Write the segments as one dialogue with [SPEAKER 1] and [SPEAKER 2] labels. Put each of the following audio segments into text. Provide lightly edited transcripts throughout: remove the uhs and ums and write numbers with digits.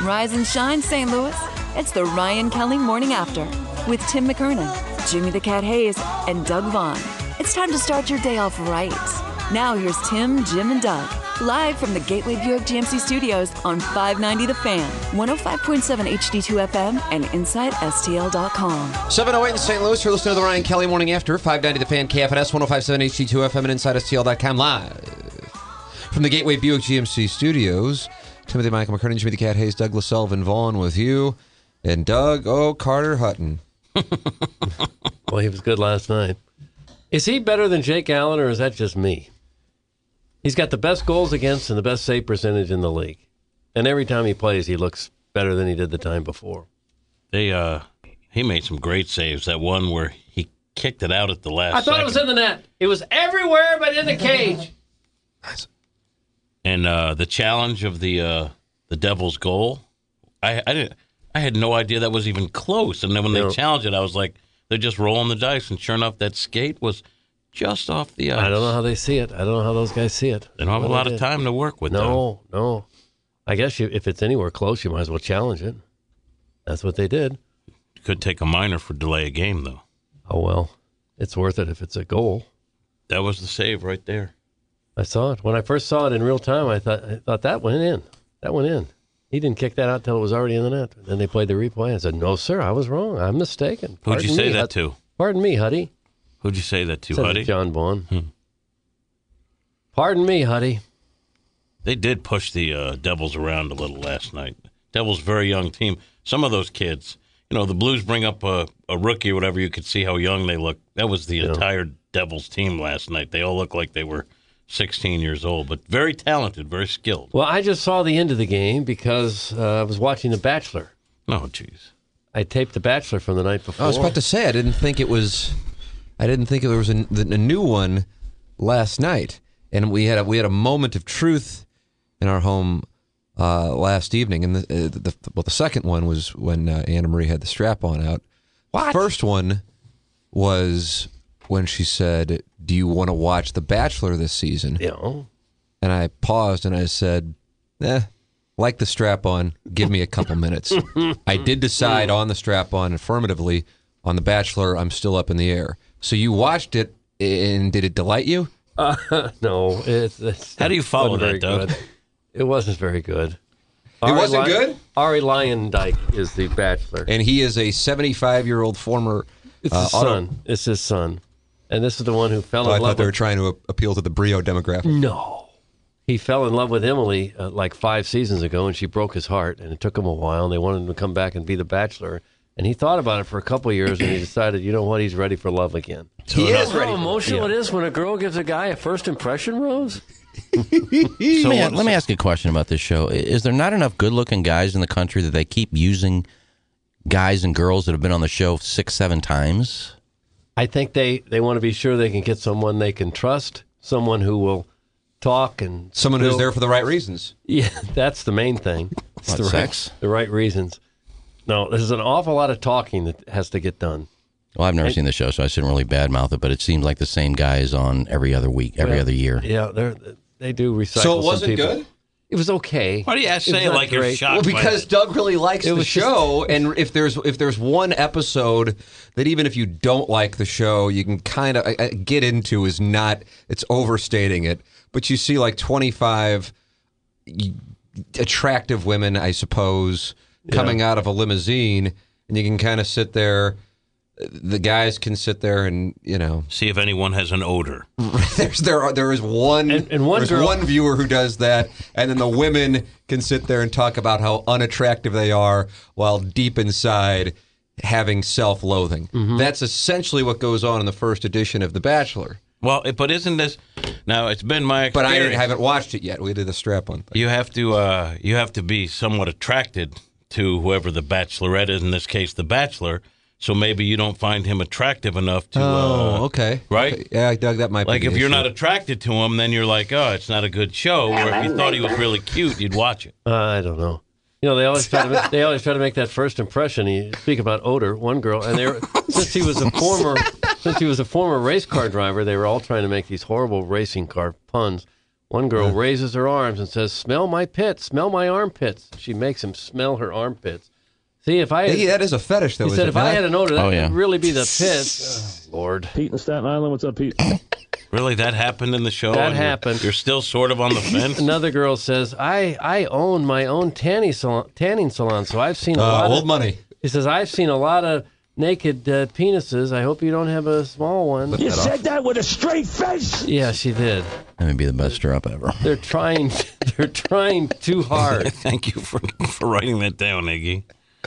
[SPEAKER 1] Rise and shine, St. Louis. It's the Ryan Kelly Morning After with Tim McKernan, Jimmy the Cat Hayes, and Doug Vaughn. It's time to start your day off right. Now here's Tim, Jim, and Doug, live from the Gateway Buick GMC Studios on 590 The Fan, 105.7 HD2 FM, and InsideSTL.com.
[SPEAKER 2] 7:08 in St. Louis. You're listening to the Ryan Kelly Morning After, 590 The Fan, KFNS, 105.7 HD2 FM, and InsideSTL.com, live from the Gateway Buick GMC Studios. Timothy Michael McKernan, Jimmy the Cat Hayes, Douglas Sullivan Vaughn with you, and Doug Carter Hutton.
[SPEAKER 3] Well, he was good last night. Is he better than Jake Allen, or is that just me? He's got the best goals against and the best save percentage in the league. And every time he plays, he looks better than he did the time before.
[SPEAKER 4] He made some great saves. That one where he kicked it out at the last second.
[SPEAKER 3] It was in the net. It was everywhere but in the cage.
[SPEAKER 4] And the challenge of the Devils' goal, I had no idea that was even close. And then when they challenged it, I was like, they're just rolling the dice. And sure enough, that skate was just off the ice.
[SPEAKER 3] I don't know how they see it. I don't know how those guys see it.
[SPEAKER 4] They don't have a lot of time to work with.
[SPEAKER 3] No. I guess if it's anywhere close, you might as well challenge it. That's what they did.
[SPEAKER 4] Could take a minor for delay a game, though.
[SPEAKER 3] Oh, well, it's worth it if it's a goal.
[SPEAKER 4] That was the save right there.
[SPEAKER 3] I saw it. When I first saw it in real time, I thought that went in. That went in. He didn't kick that out till it was already in the net. Then they played the replay. I said, no, sir, I was wrong. I'm mistaken.
[SPEAKER 4] Who'd you say that to?
[SPEAKER 3] Pardon me, Huddy.
[SPEAKER 4] Who'd you say that to, Huddy?
[SPEAKER 3] John Vaughn. Pardon me, Huddy.
[SPEAKER 4] They did push the Devils around a little last night. Devils, very young team. Some of those kids, the Blues bring up a rookie or whatever, you could see how young they look. That was the entire Devils team last night. They all looked like they were 16 years old, but very talented, very skilled.
[SPEAKER 3] Well, I just saw the end of the game because I was watching The Bachelor.
[SPEAKER 4] Oh, jeez.
[SPEAKER 3] I taped The Bachelor from the night before.
[SPEAKER 2] I was about to say, I didn't think there was a new one last night, and we had a moment of truth in our home last evening. And the second one was when Anna Marie had the strap-on out.
[SPEAKER 3] What?
[SPEAKER 2] The first one was when she said, "Do you want to watch The Bachelor this season?"
[SPEAKER 3] Yeah.
[SPEAKER 2] And I paused and I said, like the strap-on, give me a couple minutes. I did decide on the strap-on affirmatively. On The Bachelor, I'm still up in the air. So you watched it, and did it delight you?
[SPEAKER 3] No.
[SPEAKER 4] How do you follow that, Doug?
[SPEAKER 3] Good. It wasn't very good.
[SPEAKER 2] It wasn't good?
[SPEAKER 3] Ari Lyondike is the Bachelor.
[SPEAKER 2] And he is a 75-year-old former...
[SPEAKER 3] It's his son. It's his son. And this is the one who fell in love with...
[SPEAKER 2] I thought they were trying to appeal to the Brio demographic.
[SPEAKER 3] No. He fell in love with Emily like 5 seasons ago, and she broke his heart. And it took him a while, and they wanted him to come back and be the Bachelor. And he thought about it for a couple of years, and he decided, you know what, he's ready for love again.
[SPEAKER 2] He is ready.
[SPEAKER 3] How emotional it is when a girl gives a guy a first impression rose?
[SPEAKER 5] Let me ask you a question about this show. Is there not enough good-looking guys in the country that they keep using guys and girls that have been on the show 6-7 times?
[SPEAKER 3] I think they want to be sure they can get someone they can trust, someone who will talk and...
[SPEAKER 2] Someone who's there for the right reasons.
[SPEAKER 3] Yeah, that's the main thing. It's
[SPEAKER 5] sex?
[SPEAKER 3] The right reasons. No, there's an awful lot of talking that has to get done.
[SPEAKER 5] Well, I've never seen the show, so I shouldn't really badmouth it, but it seems like the same guy is on every other week, every other year.
[SPEAKER 3] Yeah, they do recycle
[SPEAKER 2] So it wasn't
[SPEAKER 3] some people.
[SPEAKER 2] good?
[SPEAKER 3] It was okay.
[SPEAKER 4] Why do you say it like you're shocked?
[SPEAKER 2] Well, because Doug really likes the
[SPEAKER 3] was
[SPEAKER 2] show, and if there's one episode that even if you don't like the show, you can kind of get into it's overstating it, but you see like 25 attractive women, I suppose, coming out of a limousine, and you can kind of sit there. The guys can sit there and
[SPEAKER 4] see if anyone has an odor.
[SPEAKER 2] there is one one viewer who does that, and then the women can sit there and talk about how unattractive they are while deep inside having self-loathing. Mm-hmm. That's essentially what goes on in the first edition of The Bachelor.
[SPEAKER 4] Well, but isn't this now? It's been my experience.
[SPEAKER 2] But I haven't watched it yet. We did the strap-on thing.
[SPEAKER 4] You have to be somewhat attracted to whoever the Bachelorette is. In this case, the Bachelor. So maybe you don't find him attractive enough to...
[SPEAKER 2] okay.
[SPEAKER 4] Right?
[SPEAKER 2] Okay. Yeah, Doug, that might be
[SPEAKER 4] like if you're
[SPEAKER 2] issue.
[SPEAKER 4] not attracted to him, then you're like, oh, it's not a good show. Or if you thought he was really cute, you'd watch it.
[SPEAKER 3] I don't know. They always try to make that first impression. You speak about odor, one girl, and since he was a former race car driver, they were all trying to make these horrible racing car puns. One girl raises her arms and says, "Smell my pits, smell my armpits." She makes him smell her armpits. See, if I...
[SPEAKER 2] Hey, that is a fetish, though.
[SPEAKER 3] He said, if I had an odor, that would really be the pits. Oh, Lord.
[SPEAKER 6] Pete in Staten Island. What's up, Pete?
[SPEAKER 4] Really, that happened in the show?
[SPEAKER 3] That happened.
[SPEAKER 4] You're still sort of on the fence?
[SPEAKER 3] Another girl says, I own my own tanning salon, so I've seen a lot
[SPEAKER 2] old
[SPEAKER 3] of...
[SPEAKER 2] money.
[SPEAKER 3] He says, I've seen a lot of naked penises. I hope you don't have a small one.
[SPEAKER 6] You said that with a straight face.
[SPEAKER 3] Yeah, she did.
[SPEAKER 5] That would be the best stir up ever.
[SPEAKER 3] They're trying too hard.
[SPEAKER 4] Thank you for writing that down, Iggy.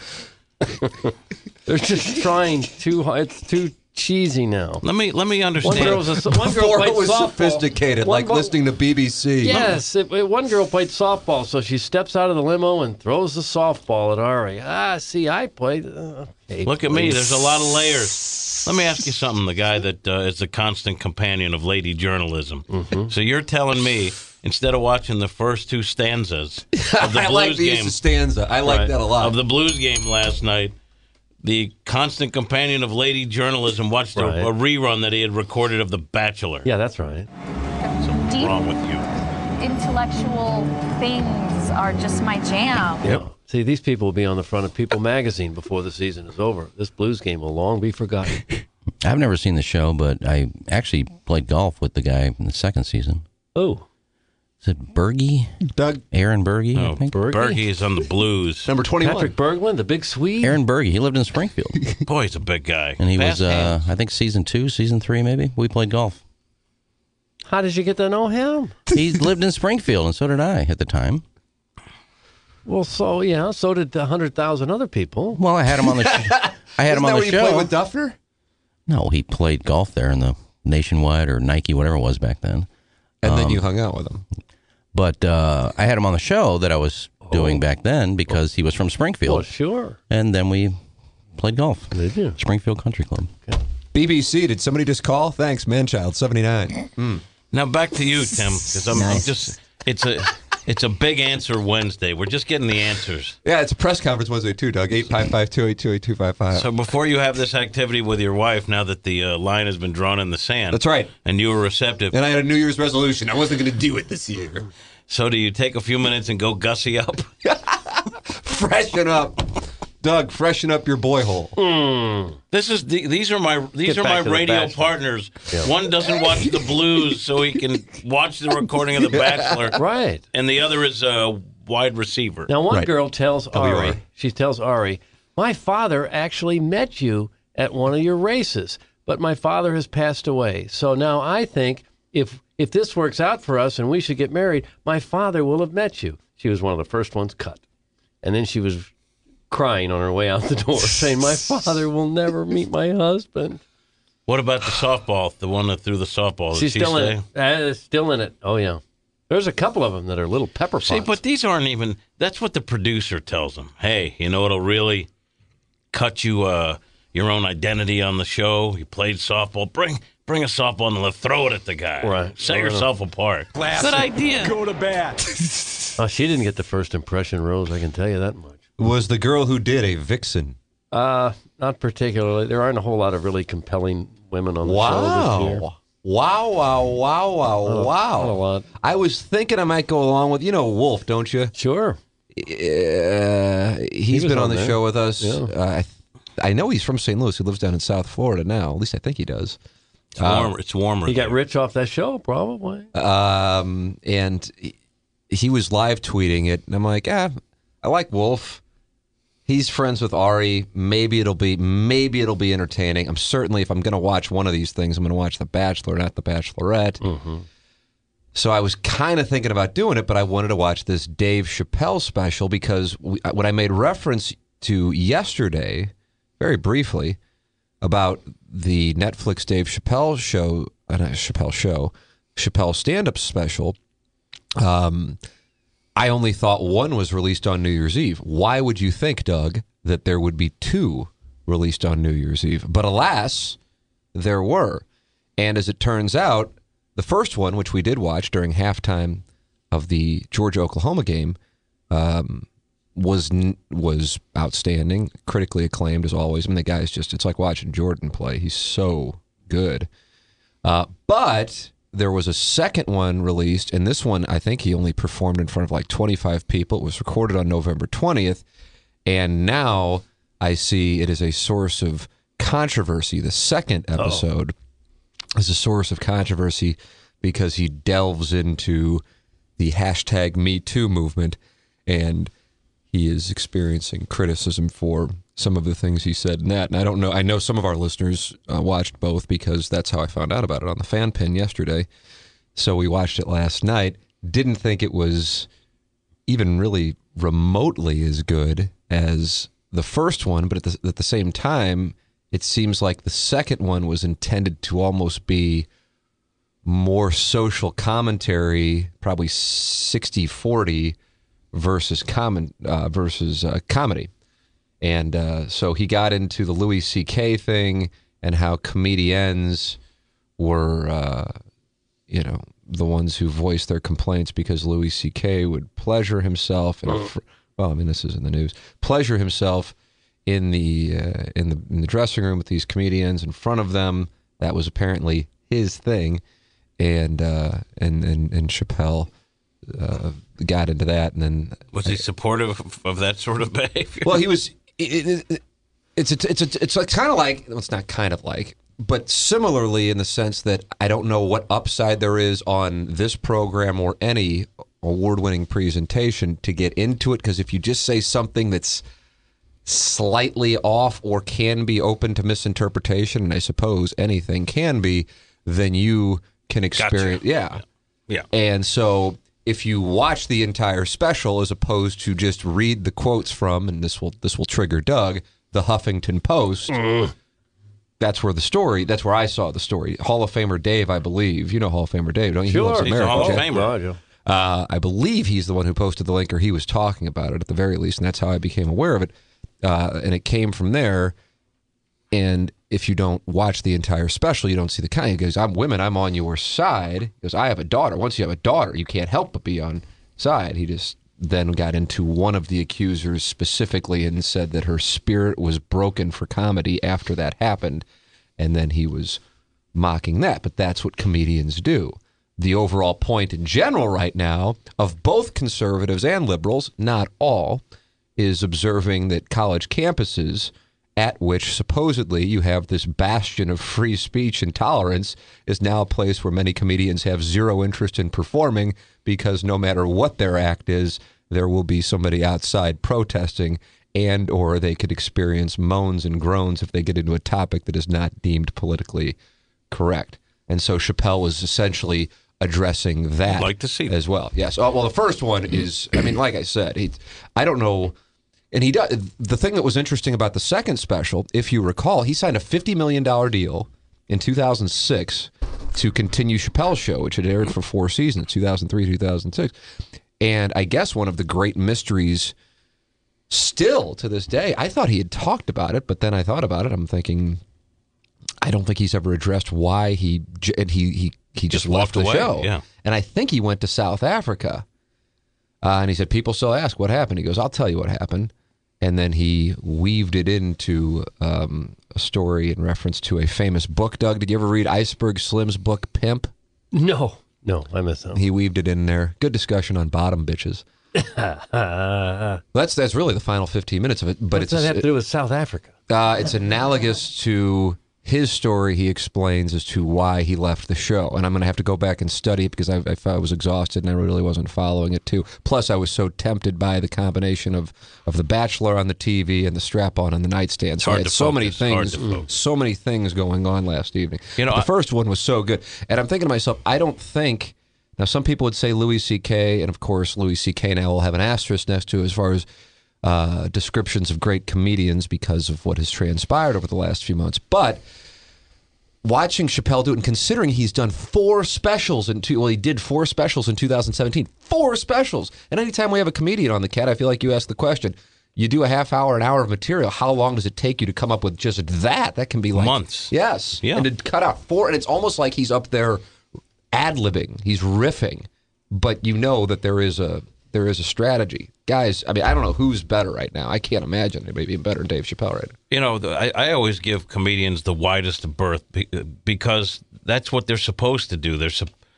[SPEAKER 3] They're just trying too hard. It's too cheesy now.
[SPEAKER 4] Let me understand.
[SPEAKER 3] One girl
[SPEAKER 2] Before
[SPEAKER 3] played
[SPEAKER 2] it was
[SPEAKER 3] softball.
[SPEAKER 2] sophisticated, like listening to BBC.
[SPEAKER 3] Yes, one girl played softball, so she steps out of the limo and throws the softball at Ari. See, I played. Okay,
[SPEAKER 4] Look at me. There's a lot of layers. Let me ask you something. The guy that is the constant companion of lady journalism. Mm-hmm. So you're telling me, instead of watching the first two stanzas of the
[SPEAKER 2] I
[SPEAKER 4] Blues
[SPEAKER 2] like the
[SPEAKER 4] game,
[SPEAKER 2] use of stanza. I like that a lot.
[SPEAKER 4] of the Blues game last night, the constant companion of lady journalism watched a rerun that he had recorded of The Bachelor.
[SPEAKER 3] Yeah, that's right.
[SPEAKER 4] What's wrong with you?
[SPEAKER 7] Intellectual things are just my jam.
[SPEAKER 3] Yep. See, these people will be on the front of People magazine before the season is over. This Blues game will long be forgotten.
[SPEAKER 5] I've never seen the show, but I actually played golf with the guy in the second season.
[SPEAKER 3] Oh.
[SPEAKER 5] Is it Berge?
[SPEAKER 2] Doug.
[SPEAKER 5] Aaron Berge, I think.
[SPEAKER 4] Berge is on the Blues.
[SPEAKER 2] Number 21.
[SPEAKER 3] Patrick Berglund, the big Swede.
[SPEAKER 5] Aaron Berge. He lived in Springfield.
[SPEAKER 4] Boy, he's a big guy.
[SPEAKER 5] And he
[SPEAKER 4] Fast
[SPEAKER 5] was,
[SPEAKER 4] hands.
[SPEAKER 5] I think, season 2, season 3, maybe. We played golf.
[SPEAKER 3] How did you get to know him?
[SPEAKER 5] He lived in Springfield, and so did I at the time.
[SPEAKER 3] Well, so did 100,000 other people.
[SPEAKER 5] Well, I had him on the show. I had him on the
[SPEAKER 2] Isn't that
[SPEAKER 5] show.
[SPEAKER 2] where you played with Duffner?
[SPEAKER 5] No, he played golf there in the Nationwide or Nike, whatever it was back then.
[SPEAKER 2] And then you hung out with him.
[SPEAKER 5] But I had him on the show that I was doing back then because he was from Springfield.
[SPEAKER 3] Well, sure.
[SPEAKER 5] And then we played golf.
[SPEAKER 3] Did you?
[SPEAKER 5] Springfield Country Club. Okay.
[SPEAKER 2] BBC, did somebody just call? Thanks, Manchild, 79.
[SPEAKER 4] Now back to you, Tim, because I'm just it's a big answer Wednesday. We're just getting the answers.
[SPEAKER 2] Yeah, it's a press conference Wednesday too, Doug. 855-282-8255.
[SPEAKER 4] So before you have this activity with your wife, now that the line has been drawn in the sand.
[SPEAKER 2] That's right.
[SPEAKER 4] And you were receptive.
[SPEAKER 2] And I had a New Year's resolution. I wasn't going to do it this year.
[SPEAKER 4] So do you take a few minutes and go gussy up?
[SPEAKER 2] Freshen up. Doug, freshen up your boy hole.
[SPEAKER 4] These are my
[SPEAKER 3] Get back to The
[SPEAKER 4] radio
[SPEAKER 3] Bachelor.
[SPEAKER 4] partners. Yeah. One doesn't watch the Blues so he can watch the recording of The Bachelor.
[SPEAKER 3] Right.
[SPEAKER 4] And the other is a wide receiver.
[SPEAKER 3] Now, one
[SPEAKER 2] Right.
[SPEAKER 3] girl tells Ari,
[SPEAKER 2] WR.
[SPEAKER 3] she tells Ari, my father actually met you at one of your races, but my father has passed away. So now I think if this works out for us and we should get married, my father will have met you. She was one of the first ones cut. And then she was crying on her way out the door, saying, my father will never meet my husband.
[SPEAKER 4] What about the softball? The one that threw the softball? Did
[SPEAKER 3] She's
[SPEAKER 4] she
[SPEAKER 3] still
[SPEAKER 4] stay?
[SPEAKER 3] in it. Still in it. Oh, yeah. There's a couple of them that are little pepper pots.
[SPEAKER 4] See, but these aren't even. That's what the producer tells them. Hey, you know it'll really cut you your own identity on the show. You played softball. Bring a softball and let's throw it at the guy.
[SPEAKER 3] Right.
[SPEAKER 4] Set yourself apart. Good idea.
[SPEAKER 6] Go to bat.
[SPEAKER 3] She didn't get the first impression rose, I can tell you that much.
[SPEAKER 2] Was the girl who did a vixen?
[SPEAKER 3] Not particularly. There aren't a whole lot of really compelling women on the show this year.
[SPEAKER 2] Wow.
[SPEAKER 3] Not a lot.
[SPEAKER 2] I was thinking I might go along with, Wolf, don't you?
[SPEAKER 3] Sure.
[SPEAKER 2] He's
[SPEAKER 3] was
[SPEAKER 2] been on
[SPEAKER 3] on
[SPEAKER 2] the
[SPEAKER 3] there.
[SPEAKER 2] show with us.
[SPEAKER 3] Yeah.
[SPEAKER 2] I know he's from St. Louis. He lives down in South Florida now. At least I think he does.
[SPEAKER 4] It's warmer.
[SPEAKER 3] He got
[SPEAKER 4] there.
[SPEAKER 3] rich off that show, probably.
[SPEAKER 2] And he was live tweeting it. And I'm like, I like Wolf. He's friends with Ari. Maybe it'll be entertaining. I'm certainly, if I'm going to watch one of these things, I'm going to watch The Bachelor, not The Bachelorette.
[SPEAKER 3] Mm-hmm.
[SPEAKER 2] So I was kind of thinking about doing it, but I wanted to watch this Dave Chappelle special because what I made reference to yesterday, very briefly, about the Netflix Dave Chappelle show, Chappelle stand-up special. I only thought one was released on New Year's Eve. Why would you think, Doug, that there would be two released on New Year's Eve? But alas, there were. And as it turns out, the first one, which we did watch during halftime of the Georgia-Oklahoma game, was outstanding, critically acclaimed as always. I mean, the guy's it's like watching Jordan play. He's so good. But there was a second one released, and this one, I think he only performed in front of like 25 people. It was recorded on November 20th, and now I see it is a source of controversy. The second episode is a source of controversy because he delves into the hashtag Me Too movement, and he is experiencing criticism for some of the things he said in that. And I don't know. I know some of our listeners watched both because that's how I found out about it on the fan pin yesterday. So we watched it last night. Didn't think it was even really remotely as good as the first one, but at the same time, it seems like the second one was intended to almost be more social commentary, probably 60-40 versus comedy. And so he got into the Louis C.K. thing and how comedians were, the ones who voiced their complaints because Louis C.K. would pleasure himself. This is in the news. Pleasure himself in the dressing room with these comedians in front of them. That was apparently his thing, and Chappelle got into that, and then
[SPEAKER 4] was he supportive of that sort of behavior?
[SPEAKER 2] Well, he was. It's like kind of like, well, it's not kind of like, but similarly in the sense that I don't know what upside there is on this program or any award-winning presentation to get into it, because if you just say something that's slightly off or can be open to misinterpretation, and I suppose anything can be, then you can experience.
[SPEAKER 4] Gotcha. Yeah.
[SPEAKER 2] And so if you watch the entire special as opposed to just read the quotes from, and this will trigger Doug, the Huffington Post, that's where I saw the story. Hall of Famer Dave, I believe. You know Hall of Famer Dave, don't you?
[SPEAKER 3] Sure.
[SPEAKER 2] He's
[SPEAKER 4] a Hall of Famer.
[SPEAKER 2] I believe he's the one who posted the link, or he was talking about it at the very least, and that's how I became aware of it. And it came from there. And if you don't watch the entire special, you don't see the kind. He goes, I'm women, I'm on your side. He goes, I have a daughter. Once you have a daughter, you can't help but be on side. He just then got into one of the accusers specifically and said that her spirit was broken for comedy after that happened. And then he was mocking that. But that's what comedians do. The overall point in general right now of both conservatives and liberals, not all, is observing that college campuses, at which supposedly you have this bastion of free speech and tolerance, is now a place where many comedians have zero interest in performing, because no matter what their act is, there will be somebody outside protesting, and or they could experience moans and groans if they get into a topic that is not deemed politically correct. And so Chappelle was essentially addressing that.
[SPEAKER 4] I'd like to see that
[SPEAKER 2] as well. Yes. Well, the first one is, like I said, I don't know. And he does. The thing that was interesting about the second special, if you recall, he signed a $50 million deal in 2006 to continue Chappelle's Show, which had aired for 4 seasons, 2003, 2006. And I guess one of the great mysteries still to this day, I thought he had talked about it, but then I thought about it. I'm thinking, I don't think he's ever addressed why he just left the show.
[SPEAKER 4] Yeah.
[SPEAKER 2] And I think he went to South Africa. And he said, people still ask, what happened? He goes, I'll tell you what happened. And then he weaved it into a story in reference to a famous book. Doug, did you ever read Iceberg Slim's book, Pimp?
[SPEAKER 3] No, I missed that.
[SPEAKER 2] He weaved it in there. Good discussion on bottom bitches. That's really the final 15 minutes of it. But
[SPEAKER 3] what does that have to do with South Africa?
[SPEAKER 2] It's analogous to his story. He explains as to why he left the show. And I'm going to have to go back and study it because I was exhausted and I really wasn't following it too. Plus, I was so tempted by the combination of The Bachelor on the TV and the strap-on the nightstand. So I had so many things going on last evening. The first one was so good. And I'm thinking to myself, I don't think... Now, some people would say Louis C.K., and of course, Louis C.K. now will have an asterisk next to it as far as descriptions of great comedians because of what has transpired over the last few months. But watching Chappelle do it, and considering he's done 4 specials he did 4 specials in 2017. 4 specials! And anytime we have a comedian on the Cat, I feel like you ask the question, you do a half hour, an hour of material, how long does it take you to come up with just that? That can be like...
[SPEAKER 4] months.
[SPEAKER 2] Yes.
[SPEAKER 4] Yeah.
[SPEAKER 2] And to cut out 4, and it's almost like he's up there ad-libbing. He's riffing. But you know that there is a strategy. Guys, I don't know who's better right now. I can't imagine anybody being better than Dave Chappelle right now.
[SPEAKER 4] I always give comedians the widest berth because that's what they're supposed to do.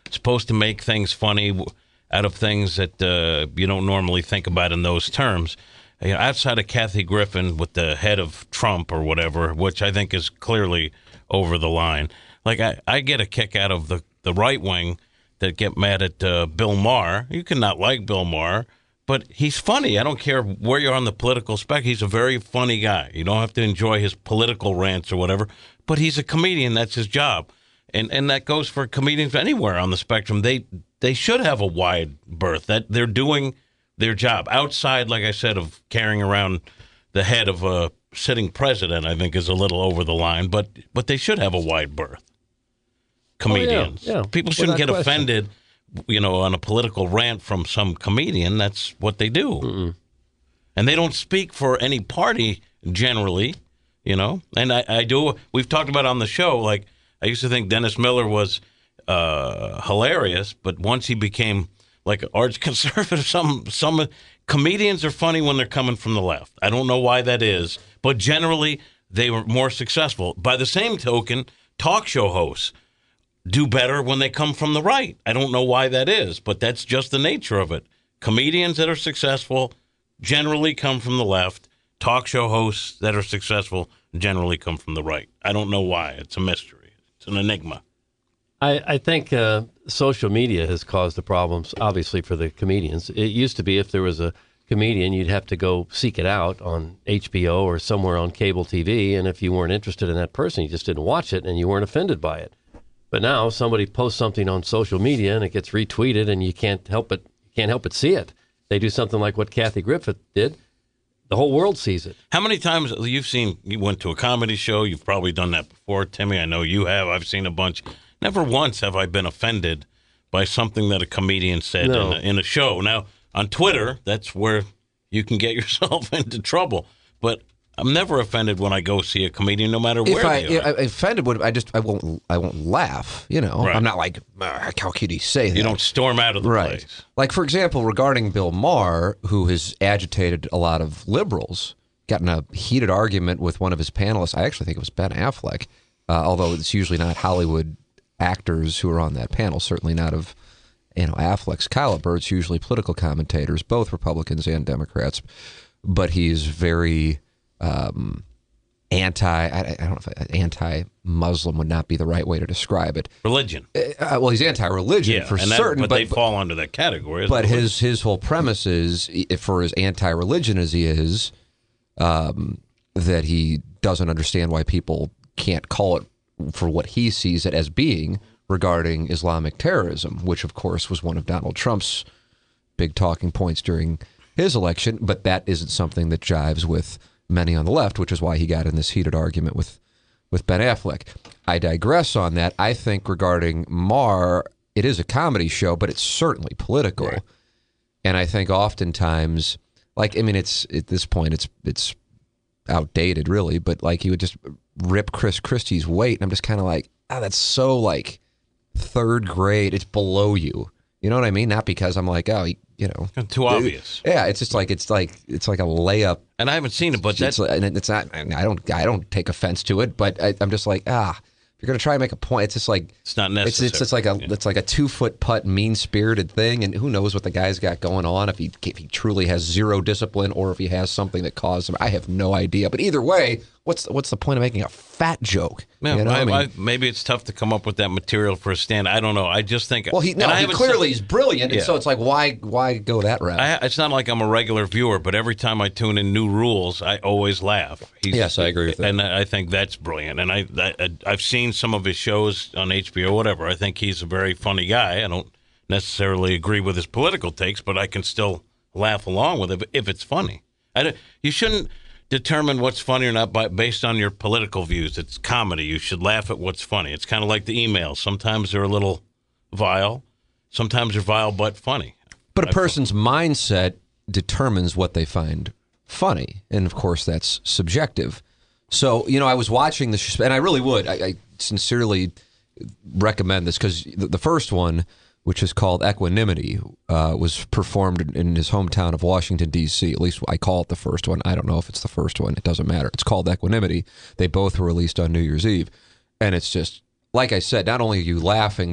[SPEAKER 4] supposed to make things funny out of things that you don't normally think about in those terms. You know, outside of Kathy Griffin with the head of Trump or whatever, which I think is clearly over the line. Like, I get a kick out of the right wing that get mad at Bill Maher. You cannot like Bill Maher, but he's funny. I don't care where you're on the political spectrum. He's a very funny guy. You don't have to enjoy his political rants or whatever, but he's a comedian. That's his job. And that goes for comedians anywhere on the spectrum. They should have a wide berth. That they're doing their job outside, like I said, of carrying around the head of a sitting president. I think is a little over the line, but they should have a wide berth. Comedians,
[SPEAKER 3] yeah.
[SPEAKER 4] People shouldn't get offended, on a political rant from some comedian. That's what they do, and they don't speak for any party generally, And I do. We've talked about on the show. Like, I used to think Dennis Miller was hilarious, but once he became like an arch conservative, some comedians are funny when they're coming from the left. I don't know why that is, but generally they were more successful. By the same token, talk show hosts do better when they come from the right. I don't know why that is, but that's just the nature of it. Comedians that are successful generally come from the left. Talk show hosts that are successful generally come from the right. I don't know why. It's a mystery. It's an enigma.
[SPEAKER 3] I think social media has caused the problems, obviously, for the comedians. It used to be if there was a comedian, you'd have to go seek it out on HBO or somewhere on cable TV, and if you weren't interested in that person, you just didn't watch it, and you weren't offended by it. But now somebody posts something on social media, and it gets retweeted, and you can't help but see it. They do something like what Kathy Griffin did. The whole world sees it. How
[SPEAKER 4] many times you went to a comedy show? You've probably done that before, Timmy. I know you have. I've seen a bunch. Never once have I been offended by something that a comedian said in a show. Now, on Twitter, that's where you can get yourself into trouble. But I'm never offended when I go see a comedian, no matter where they are.
[SPEAKER 2] Offended, I won't laugh. Right. I'm not like, how could he say that?
[SPEAKER 4] You don't storm out of the place.
[SPEAKER 2] Like, for example, regarding Bill Maher, who has agitated a lot of liberals, got in a heated argument with one of his panelists. I actually think it was Ben Affleck, although it's usually not Hollywood actors who are on that panel, certainly not of Affleck's caliber. It's usually political commentators, both Republicans and Democrats. But he's very anti-Muslim would not be the right way to describe it.
[SPEAKER 4] Religion.
[SPEAKER 2] Well, he's anti-religion for certain,
[SPEAKER 4] but they fall under that category.
[SPEAKER 2] But his whole premise is, for as anti-religion as he is, that he doesn't understand why people can't call it for what he sees it as being regarding Islamic terrorism, which, of course, was one of Donald Trump's big talking points during his election. But that isn't something that jives with many on the left, which is why he got in this heated argument with Ben Affleck. I digress on that. I think regarding Maher, it is a comedy show, but it's certainly political. Right. And I think oftentimes, it's at this point, it's outdated, really, but he would just rip Chris Christie's weight, and I'm just kind of like, that's so third grade. It's below you. You know what I mean? Not because I'm like,
[SPEAKER 4] too obvious.
[SPEAKER 2] Yeah, it's just it's like a layup.
[SPEAKER 4] And I haven't seen it, but
[SPEAKER 2] it's not. I don't take offense to it, but I'm just like, if you're gonna try and make a point, it's just like
[SPEAKER 4] it's not necessary.
[SPEAKER 2] It's like a 2-foot putt, mean spirited thing, and who knows what the guy's got going on, if he truly has zero discipline or if he has something that caused him. I have no idea. But either way, what's the point of making a fat joke?
[SPEAKER 4] Yeah, maybe it's tough to come up with that material for a stand. I don't know. I just think.
[SPEAKER 2] Well, he's brilliant, and so it's like, why go that route?
[SPEAKER 4] It's not like I'm a regular viewer, but every time I tune in New Rules, I always laugh.
[SPEAKER 2] Yes, I agree with that,
[SPEAKER 4] and I think that's brilliant. And I've seen some of his shows on HBO, whatever. I think he's a very funny guy. I don't necessarily agree with his political takes, but I can still laugh along with it if it's funny. You shouldn't determine what's funny or not based on your political views. It's comedy. You should laugh at what's funny. It's kind of like the emails. Sometimes they're a little vile. Sometimes they're vile but funny.
[SPEAKER 2] But a person's mindset determines what they find funny. And, of course, that's subjective. So, I was watching this, and I really would. I sincerely recommend this because the first one, which is called Equanimity, was performed in his hometown of Washington, D.C. At least I call it the first one. I don't know if it's the first one. It doesn't matter. It's called Equanimity. They both were released on New Year's Eve. And it's just, like I said, not only are you laughing, but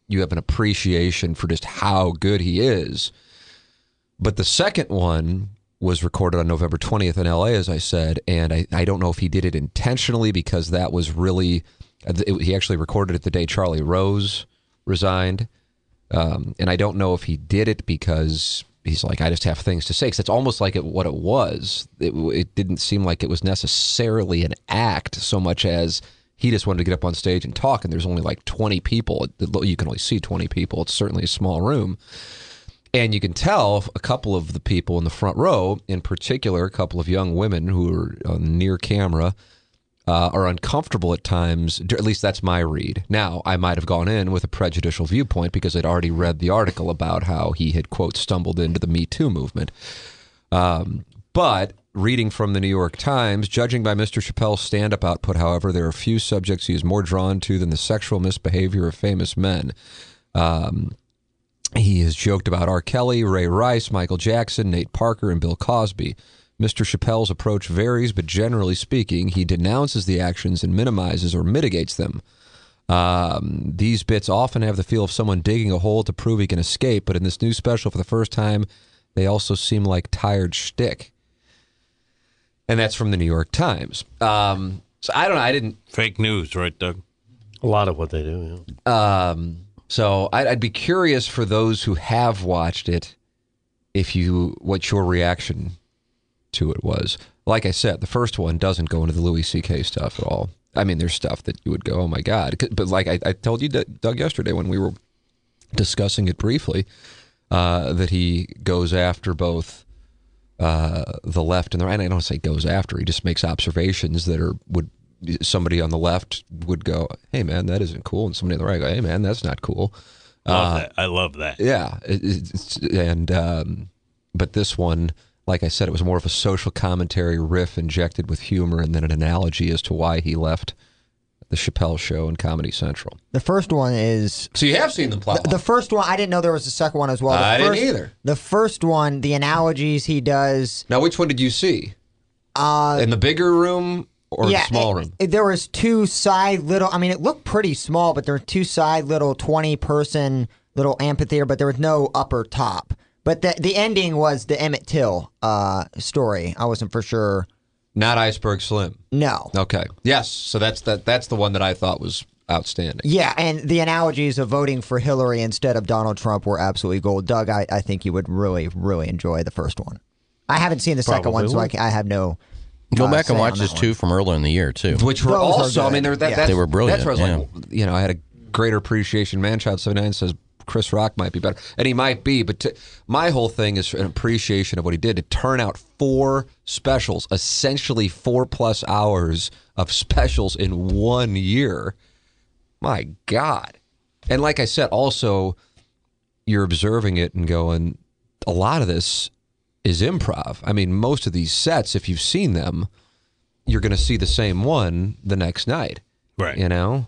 [SPEAKER 2] you have an appreciation for just how good he is. But the second one was recorded on November 20th in L.A., as I said, and I don't know if he did it intentionally because that was really... he actually recorded it the day Charlie Rose resigned, and I don't know if he did it because he's like, I just have things to say, because it's almost like what it was. It didn't seem like it was necessarily an act so much as he just wanted to get up on stage and talk, and there's only like 20 people. You can only see 20 people. It's certainly a small room. And you can tell a couple of the people in the front row, in particular, a couple of young women who are near camera, are uncomfortable at times. At least that's my read. Now, I might have gone in with a prejudicial viewpoint because I'd already read the article about how he had, quote, stumbled into the Me Too movement. But reading from the New York Times, judging by Mr. Chappelle's stand-up output, however, there are few subjects he is more drawn to than the sexual misbehavior of famous men. He has joked about R. Kelly, Ray Rice, Michael Jackson, Nate Parker, and Bill Cosby. Mr. Chappelle's approach varies, but generally speaking, he denounces the actions and minimizes or mitigates them. These bits often have the feel of someone digging a hole to prove he can escape, but in this new special, for the first time, they also seem like tired shtick. And that's from the New York Times. So I don't know. I didn't...
[SPEAKER 4] Fake news, right, Doug?
[SPEAKER 3] A lot of what they do, yeah.
[SPEAKER 2] So I'd be curious for those who have watched it, what your reaction to it was. Like I said, the first one doesn't go into the Louis C.K. stuff at all. I mean, there's stuff that you would go, oh my God. But like I told you, Doug, yesterday when we were discussing it briefly, that he goes after both the left and the right. And I don't say goes after, he just makes observations that somebody on the left would go, hey man, that isn't cool. And somebody on the right go, hey man, that's not cool.
[SPEAKER 4] I love that.
[SPEAKER 2] Yeah. But this one, like I said, it was more of a social commentary riff injected with humor and then an analogy as to why he left the Chappelle Show and Comedy Central.
[SPEAKER 8] The first one is...
[SPEAKER 2] So you have seen the plot.
[SPEAKER 8] The first one, I didn't know there was a second one as well.
[SPEAKER 2] Didn't either.
[SPEAKER 8] The first one, the analogies he does...
[SPEAKER 2] Now, which one did you see? In the bigger room or the small room?
[SPEAKER 8] There was two side little... I mean, it looked pretty small, but there were two side little 20-person little amphitheater, but there was no upper top. But the ending was the Emmett Till story. I wasn't for sure.
[SPEAKER 2] Not Iceberg Slim.
[SPEAKER 8] No.
[SPEAKER 2] Okay. Yes. So that's the one that I thought was outstanding.
[SPEAKER 8] Yeah, and the analogies of voting for Hillary instead of Donald Trump were absolutely gold. Doug, I think you would really, really enjoy the first one. I haven't seen the second one, so I have no...
[SPEAKER 5] Go back and watch this two from earlier in the year, too.
[SPEAKER 2] Which were also, I mean,
[SPEAKER 5] they were brilliant.
[SPEAKER 2] That's where I was like, I had a greater appreciation. Manchild79 says Chris Rock might be better. And he might be, but my whole thing is an appreciation of what he did to turn out 4 specials, essentially 4+ hours of specials in 1 year. My God. And like I said, also, you're observing it and going, a lot of this is improv. I mean, most of these sets, if you've seen them, you're going to see the same one the next night.
[SPEAKER 4] Right.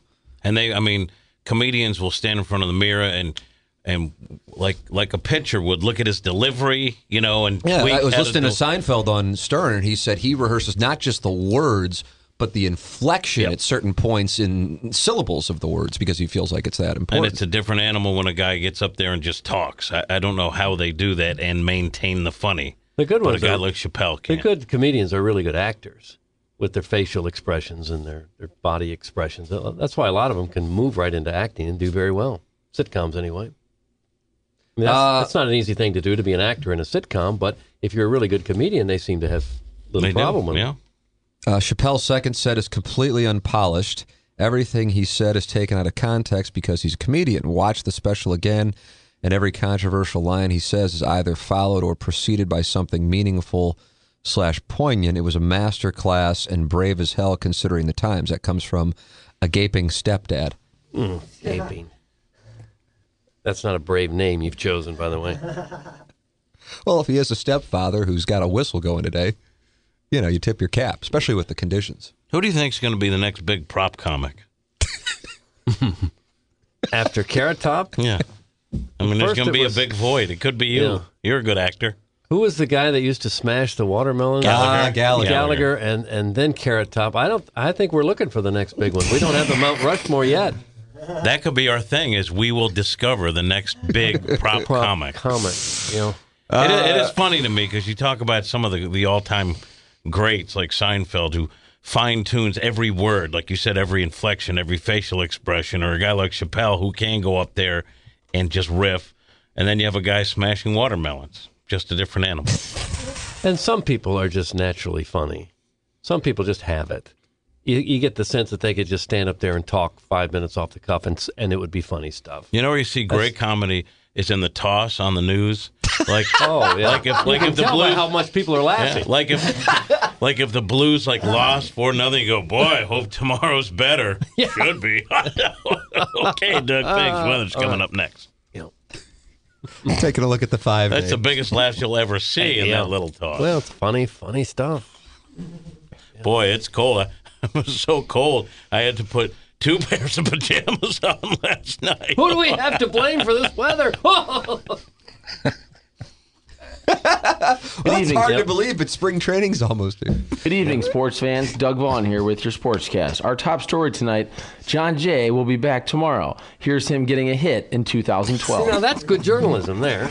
[SPEAKER 2] And
[SPEAKER 4] comedians will stand in front of the mirror and like a pitcher would look at his delivery, and
[SPEAKER 2] yeah.
[SPEAKER 4] tweak
[SPEAKER 2] I was
[SPEAKER 4] how
[SPEAKER 2] listening to Seinfeld on Stern, and he said he rehearses not just the words, but the inflection at certain points in syllables of the words because he feels like it's that important.
[SPEAKER 4] And it's a different animal when a guy gets up there and just talks. I don't know how they do that and maintain the funny.
[SPEAKER 3] The good ones,
[SPEAKER 4] but a guy like Chappelle can't.
[SPEAKER 3] The good comedians are really good actors with their facial expressions and their body expressions. That's why a lot of them can move right into acting and do very well. Sitcoms, anyway. I mean, that's not an easy thing to do, to be an actor in a sitcom, but if you're a really good comedian, they seem to have little problem with it.
[SPEAKER 2] Chappelle's second set is completely unpolished. Everything he said is taken out of context because he's a comedian. Watch the special again, and every controversial line he says is either followed or preceded by something meaningful/poignant. It was a master class and brave as hell considering the times. That comes from A Gaping Stepdad.
[SPEAKER 3] Gaping. That's not a brave name you've chosen, by the way.
[SPEAKER 2] Well, if he has a stepfather who's got a whistle going today, you tip your cap, especially with the conditions.
[SPEAKER 4] Who do you think is going to be the next big prop comic?
[SPEAKER 3] After Carrot Top?
[SPEAKER 4] Yeah. There's going to be a big void. It could be you. Yeah. You're a good actor.
[SPEAKER 3] Who was the guy that used to smash the watermelon?
[SPEAKER 2] Gallagher.
[SPEAKER 3] And then Carrot Top. I think we're looking for the next big one. We don't have the Mount Rushmore yet.
[SPEAKER 4] That could be our thing. Is we will discover the next big prop comic.
[SPEAKER 3] You know,
[SPEAKER 4] It is funny to me because you talk about some of the all-time greats like Seinfeld who fine-tunes every word, like you said, every inflection, every facial expression, or a guy like Chappelle who can go up there and just riff, and then you have a guy smashing watermelons, just a different animal.
[SPEAKER 3] and some people are just naturally funny. Some people just have it. You get the sense that they could just stand up there and talk 5 minutes off the cuff, and it would be funny stuff.
[SPEAKER 4] You know where you see great comedy is in the toss on the news. Like,
[SPEAKER 3] like if the Blues, how much people are laughing.
[SPEAKER 4] Yeah, like if the Blues lost 4-0, you go, boy, I hope tomorrow's better. Yeah. Should be. Okay, Doug, thanks. Weather's coming up next.
[SPEAKER 2] Taking a look at the 5.
[SPEAKER 4] That's the biggest laughs you'll ever see in that little toss.
[SPEAKER 3] Well, it's funny stuff.
[SPEAKER 4] Boy, it's cold. It was so cold. I had to put 2 pairs of pajamas on last night.
[SPEAKER 3] Who do we have to blame for this weather?
[SPEAKER 2] It's hard to believe, but spring training's almost here.
[SPEAKER 9] Good evening, sports fans. Doug Vaughn here with your Sportscast. Our top story tonight, John Jay will be back tomorrow. Here's him getting a hit in 2012.
[SPEAKER 3] Now, that's good journalism there.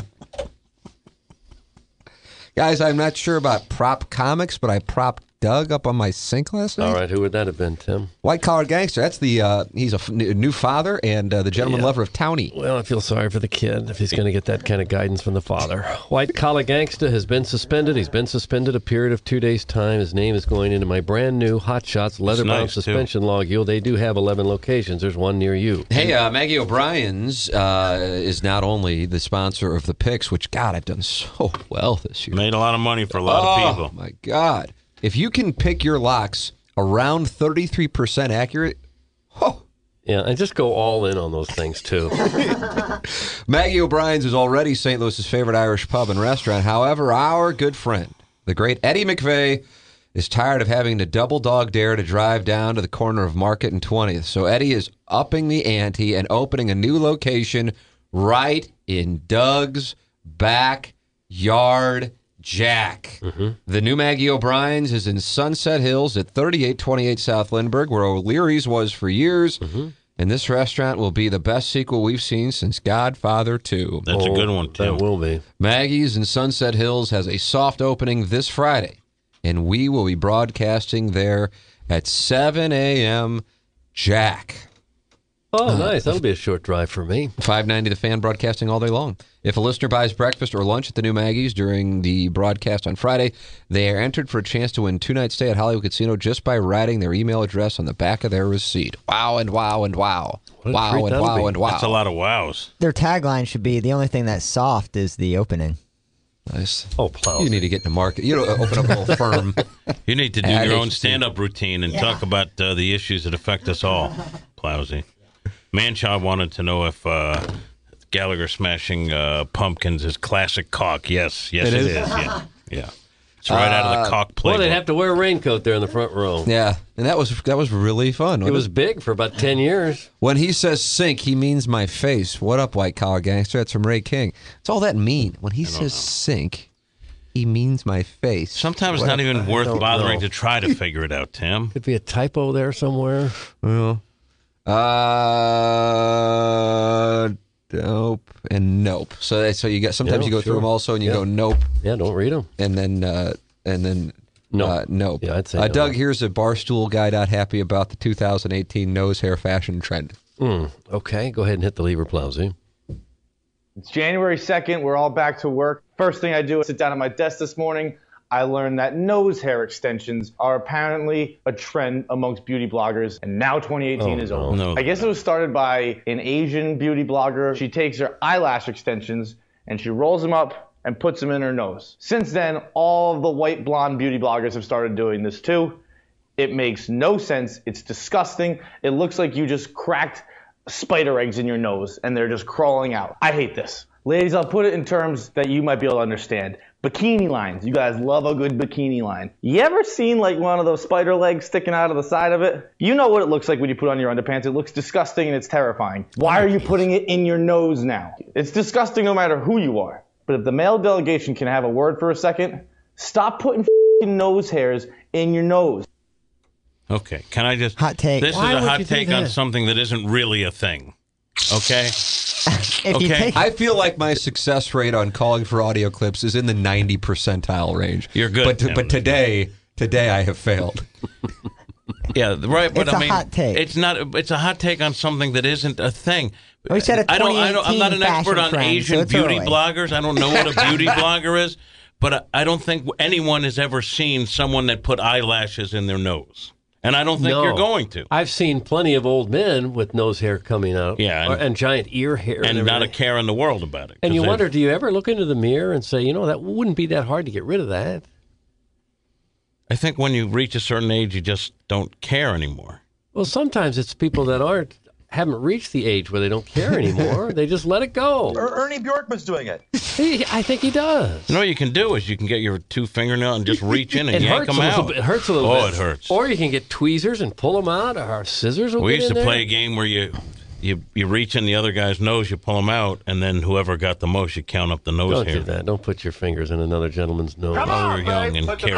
[SPEAKER 2] Guys, I'm not sure about prop comics, but I propped Doug up on my sink last night.
[SPEAKER 3] All right, who would that have been, Tim?
[SPEAKER 2] White Collar Gangster. That's the he's a new father and the gentleman lover of Townie.
[SPEAKER 3] Well, I feel sorry for the kid if he's going to get that kind of guidance from the father. White Collar Gangster has been suspended. He's been suspended a period of 2 days' time. His name is going into my brand new Hot Shots leather-bound suspension log. They do have 11 locations. There's one near you.
[SPEAKER 2] Hey, Maggie O'Brien's is not only the sponsor of the picks, which, God, I've done so well this year.
[SPEAKER 4] Made a lot of money for a lot of people.
[SPEAKER 2] Oh, my God. If you can pick your locks around 33% accurate,
[SPEAKER 3] yeah, and just go all in on those things, too.
[SPEAKER 2] Maggie O'Brien's is already St. Louis's favorite Irish pub and restaurant. However, our good friend, the great Eddie McVeigh, is tired of having to double dog dare to drive down to the corner of Market and 20th. So Eddie is upping the ante and opening a new location right in Doug's backyard. Jack.
[SPEAKER 3] Mm-hmm.
[SPEAKER 2] The new Maggie O'Brien's is in Sunset Hills at 3828 South Lindbergh, where O'Leary's was for years.
[SPEAKER 3] Mm-hmm.
[SPEAKER 2] And this restaurant will be the best sequel we've seen since Godfather 2.
[SPEAKER 4] That's a good one, Tim.
[SPEAKER 3] That will be.
[SPEAKER 2] Maggie's in Sunset Hills has a soft opening this Friday, and we will be broadcasting there at 7 a.m. Jack.
[SPEAKER 3] Oh, nice. That'll be a short drive for me.
[SPEAKER 2] 590 The Fan, broadcasting all day long. If a listener buys breakfast or lunch at the new Maggie's during the broadcast on Friday, they are entered for a chance to win 2-night stay at Hollywood Casino just by writing their email address on the back of their receipt. Wow and wow and wow. Wow and wow and wow.
[SPEAKER 4] That's a lot of wows.
[SPEAKER 8] Their tagline should be, the only thing that's soft is the opening.
[SPEAKER 2] Nice.
[SPEAKER 3] Oh, plow.
[SPEAKER 2] You need to get in the market. You know, open up a little firm.
[SPEAKER 4] You need to do your own stand-up routine and talk about the issues that affect us all, Plowsy. Manchild wanted to know if Gallagher smashing pumpkins is classic caulk. Yes, it is. Yeah. It's right out of the caulk playbook.
[SPEAKER 3] Well, they'd have to wear a raincoat there in the front row.
[SPEAKER 2] Yeah, and that was really fun.
[SPEAKER 3] It was big for about 10 years.
[SPEAKER 2] When he says sink, he means my face. What up, White Collar Gangster? That's from Ray King. That's all that mean. When he says sink, he means my face.
[SPEAKER 4] Sometimes it's not even worth bothering to try to figure it out, Tim.
[SPEAKER 3] Could be a typo there somewhere.
[SPEAKER 2] Well, nope and nope. So you get sometimes you go through them also, and you go nope.
[SPEAKER 3] Yeah, don't read them.
[SPEAKER 2] And then nope.
[SPEAKER 3] Yeah, I'd say
[SPEAKER 2] Doug, here's a Barstool guy not happy about the 2018 nose hair fashion trend.
[SPEAKER 3] Okay, go ahead and hit the lever, Plowsy.
[SPEAKER 10] It's January 2nd. We're all back to work. First thing I do is sit down at my desk this morning. I learned that nose hair extensions are apparently a trend amongst beauty bloggers, and now 2018 is over.
[SPEAKER 4] No.
[SPEAKER 10] I guess it was started by an Asian beauty blogger. She takes her eyelash extensions and she rolls them up and puts them in her nose. Since then, all of the white blonde beauty bloggers have started doing this too. It makes no sense. It's disgusting. It looks like you just cracked spider eggs in your nose and they're just crawling out. I hate this. Ladies, I'll put it in terms that you might be able to understand. Bikini lines. You guys love a good bikini line. You ever seen like one of those spider legs sticking out of the side of it? You know what it looks like when you put on your underpants. It looks disgusting and it's terrifying. Why are you putting it in your nose now? It's disgusting no matter who you are. But if the male delegation can have a word for a second, stop putting nose hairs in your nose.
[SPEAKER 4] Okay, can I just...
[SPEAKER 8] Hot take.
[SPEAKER 4] This
[SPEAKER 3] Why
[SPEAKER 4] is a
[SPEAKER 3] would
[SPEAKER 4] hot
[SPEAKER 3] you do
[SPEAKER 4] take on
[SPEAKER 3] that?
[SPEAKER 4] something that isn't really a thing. Okay?
[SPEAKER 8] If you
[SPEAKER 4] Okay.
[SPEAKER 8] take,
[SPEAKER 2] I feel like my success rate on calling for audio clips is in the 90 percentile range.
[SPEAKER 4] You're good,
[SPEAKER 2] But,
[SPEAKER 4] Tim.
[SPEAKER 2] but today I have failed.
[SPEAKER 4] Yeah, right. But
[SPEAKER 8] It's
[SPEAKER 4] I
[SPEAKER 8] a
[SPEAKER 4] mean,
[SPEAKER 8] hot take.
[SPEAKER 4] It's not. It's a hot take on something that isn't a thing.
[SPEAKER 8] We said a
[SPEAKER 4] I'm not
[SPEAKER 8] 2018
[SPEAKER 4] an expert on
[SPEAKER 8] fashion trend,
[SPEAKER 4] Asian
[SPEAKER 8] so it's
[SPEAKER 4] beauty
[SPEAKER 8] early.
[SPEAKER 4] bloggers. I don't know what a beauty blogger is, but I don't think anyone has ever seen someone that put eyelashes in their nose, and I don't think
[SPEAKER 3] No.
[SPEAKER 4] you're going to.
[SPEAKER 3] I've seen plenty of old men with nose hair coming out.
[SPEAKER 4] Yeah,
[SPEAKER 3] and giant ear hair.
[SPEAKER 4] And not a
[SPEAKER 3] everything.
[SPEAKER 4] care in the world about it.
[SPEAKER 3] And
[SPEAKER 4] 'Cause
[SPEAKER 3] you
[SPEAKER 4] they-
[SPEAKER 3] wonder, do you ever look into the mirror and say, that wouldn't be that hard to get rid of that?
[SPEAKER 4] I think when you reach a certain age, you just don't care anymore.
[SPEAKER 3] Well, sometimes it's people that haven't reached the age where they don't care anymore. They just let it go.
[SPEAKER 11] Ernie Bjorkman's doing it.
[SPEAKER 3] I think he does.
[SPEAKER 4] You know what you can do is you can get your two fingernails and just reach in and
[SPEAKER 3] It
[SPEAKER 4] yank
[SPEAKER 3] hurts
[SPEAKER 4] them
[SPEAKER 3] a little
[SPEAKER 4] out.
[SPEAKER 3] bit. It hurts a little
[SPEAKER 4] Oh,
[SPEAKER 3] bit.
[SPEAKER 4] it hurts.
[SPEAKER 3] Or you can get tweezers and pull them out, or scissors will
[SPEAKER 4] We
[SPEAKER 3] get
[SPEAKER 4] used
[SPEAKER 3] in
[SPEAKER 4] to
[SPEAKER 3] there.
[SPEAKER 4] play a game where you reach in the other guy's nose, you pull him out, and then whoever got the most, you count up the nose
[SPEAKER 3] Don't
[SPEAKER 4] hair.
[SPEAKER 3] do that. Don't put your fingers in another gentleman's nose.
[SPEAKER 4] While we were young and carefree.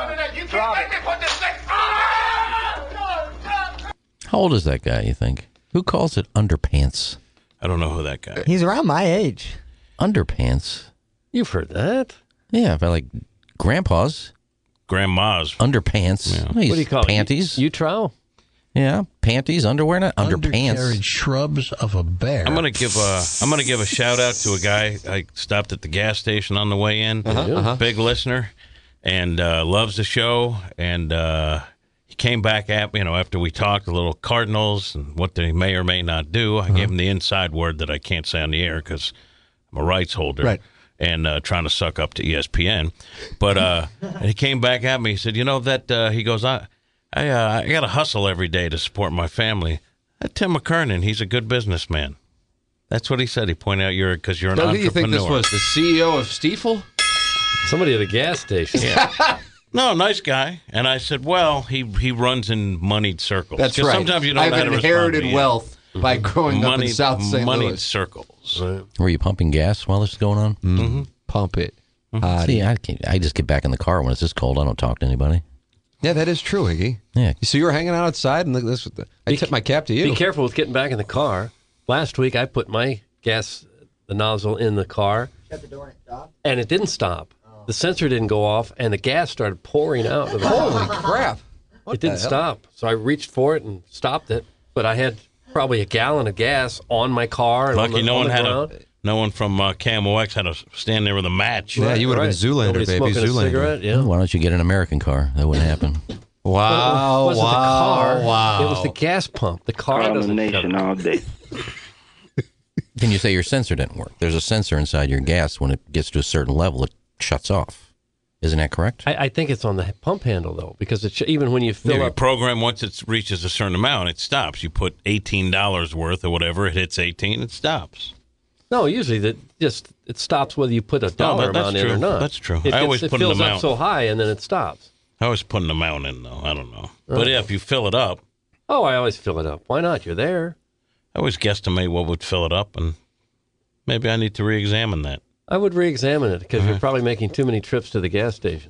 [SPEAKER 5] How old is that guy, you think? Who calls it underpants?
[SPEAKER 4] I don't know who that guy is.
[SPEAKER 8] he's around my age.
[SPEAKER 5] Underpants?
[SPEAKER 3] You've heard that.
[SPEAKER 5] Yeah, but like grandpa's
[SPEAKER 4] Grandma's.
[SPEAKER 5] underpants.
[SPEAKER 4] Yeah.
[SPEAKER 5] Well,
[SPEAKER 3] What do you call
[SPEAKER 5] panties?
[SPEAKER 3] it? U-trow?
[SPEAKER 5] Yeah, panties, underwear, not underpants.
[SPEAKER 11] Undercarriage shrubs of a bear.
[SPEAKER 4] I'm gonna give a shout out to a guy I stopped at the gas station on the way in. Big listener, and loves the show. And he came back at me, after we talked a little Cardinals and what they may or may not do. I gave him the inside word that I can't say on the air because I'm a rights holder.
[SPEAKER 2] Right.
[SPEAKER 4] And trying to suck up to ESPN, but and he came back at me. He said, he goes, I got to hustle every day to support my family. That Tim McKernan, he's a good businessman. That's what he said. He pointed out because you're an
[SPEAKER 2] Doug, who
[SPEAKER 4] entrepreneur.
[SPEAKER 2] do you think this was? The CEO of Stiefel?
[SPEAKER 3] Somebody at a gas station.
[SPEAKER 4] Yeah. No, nice guy. And I said, well, he runs in moneyed circles.
[SPEAKER 2] That's
[SPEAKER 4] 'Cause
[SPEAKER 2] right.
[SPEAKER 4] Sometimes you don't know how
[SPEAKER 2] I've
[SPEAKER 4] to
[SPEAKER 2] inherited
[SPEAKER 4] respond to
[SPEAKER 2] wealth by growing up in South St.
[SPEAKER 4] moneyed
[SPEAKER 2] Louis.
[SPEAKER 4] circles.
[SPEAKER 3] Right.
[SPEAKER 5] Were you pumping gas while this is going on?
[SPEAKER 4] Mm-hmm.
[SPEAKER 2] Pump it.
[SPEAKER 5] See, I just get back in the car when it's this cold. I don't talk to anybody.
[SPEAKER 2] Yeah, that is true, Iggy.
[SPEAKER 5] Yeah.
[SPEAKER 2] So you were hanging out outside, and I tip my cap to you.
[SPEAKER 3] Be careful with getting back in the car. Last week, I put my the nozzle in the car,
[SPEAKER 8] Shut the door and it stopped.
[SPEAKER 3] and it didn't stop. The sensor didn't go off, and the gas started pouring out of the
[SPEAKER 2] Holy crap.
[SPEAKER 3] It didn't stop. So I reached for it and stopped it, but I had probably a gallon of gas on my car. And
[SPEAKER 4] Lucky
[SPEAKER 3] on the,
[SPEAKER 4] no
[SPEAKER 3] on
[SPEAKER 4] one
[SPEAKER 3] the
[SPEAKER 4] had
[SPEAKER 3] ground.
[SPEAKER 4] no one from Camo X had to stand there with a match.
[SPEAKER 2] Yeah, you would have
[SPEAKER 3] Right.
[SPEAKER 2] been Zoolander,
[SPEAKER 3] Nobody
[SPEAKER 2] baby.
[SPEAKER 3] smoking a
[SPEAKER 2] Zoolander.
[SPEAKER 3] cigarette, yeah.
[SPEAKER 5] Why don't you get an American car? That wouldn't happen.
[SPEAKER 2] Wow.
[SPEAKER 3] It wasn't the car.
[SPEAKER 2] Wow.
[SPEAKER 3] It was the gas pump. The car doesn't shut off.
[SPEAKER 6] all day.
[SPEAKER 5] Can you say your sensor didn't work? There's a sensor inside your gas. When it gets to a certain level, it shuts off. Isn't that correct?
[SPEAKER 3] I think it's on the pump handle, though, because even when you fill
[SPEAKER 4] Your
[SPEAKER 3] up.
[SPEAKER 4] program, once it reaches a certain amount, it stops. You put $18 worth or whatever, it hits 18, it stops.
[SPEAKER 3] No, usually it stops whether you put a dollar
[SPEAKER 4] that's
[SPEAKER 3] amount in or
[SPEAKER 4] true.
[SPEAKER 3] not.
[SPEAKER 4] That's true.
[SPEAKER 3] It
[SPEAKER 4] I always
[SPEAKER 3] it
[SPEAKER 4] put an
[SPEAKER 3] fills up
[SPEAKER 4] amount.
[SPEAKER 3] so high and then it stops.
[SPEAKER 4] I was putting an amount in, though. I don't know. But yeah, if you fill it up,
[SPEAKER 3] Oh, I always fill it up. Why not? You're there.
[SPEAKER 4] I always guesstimate what would fill it up, and maybe I need to re-examine that.
[SPEAKER 3] I would re-examine it because you're probably making too many trips to the gas station.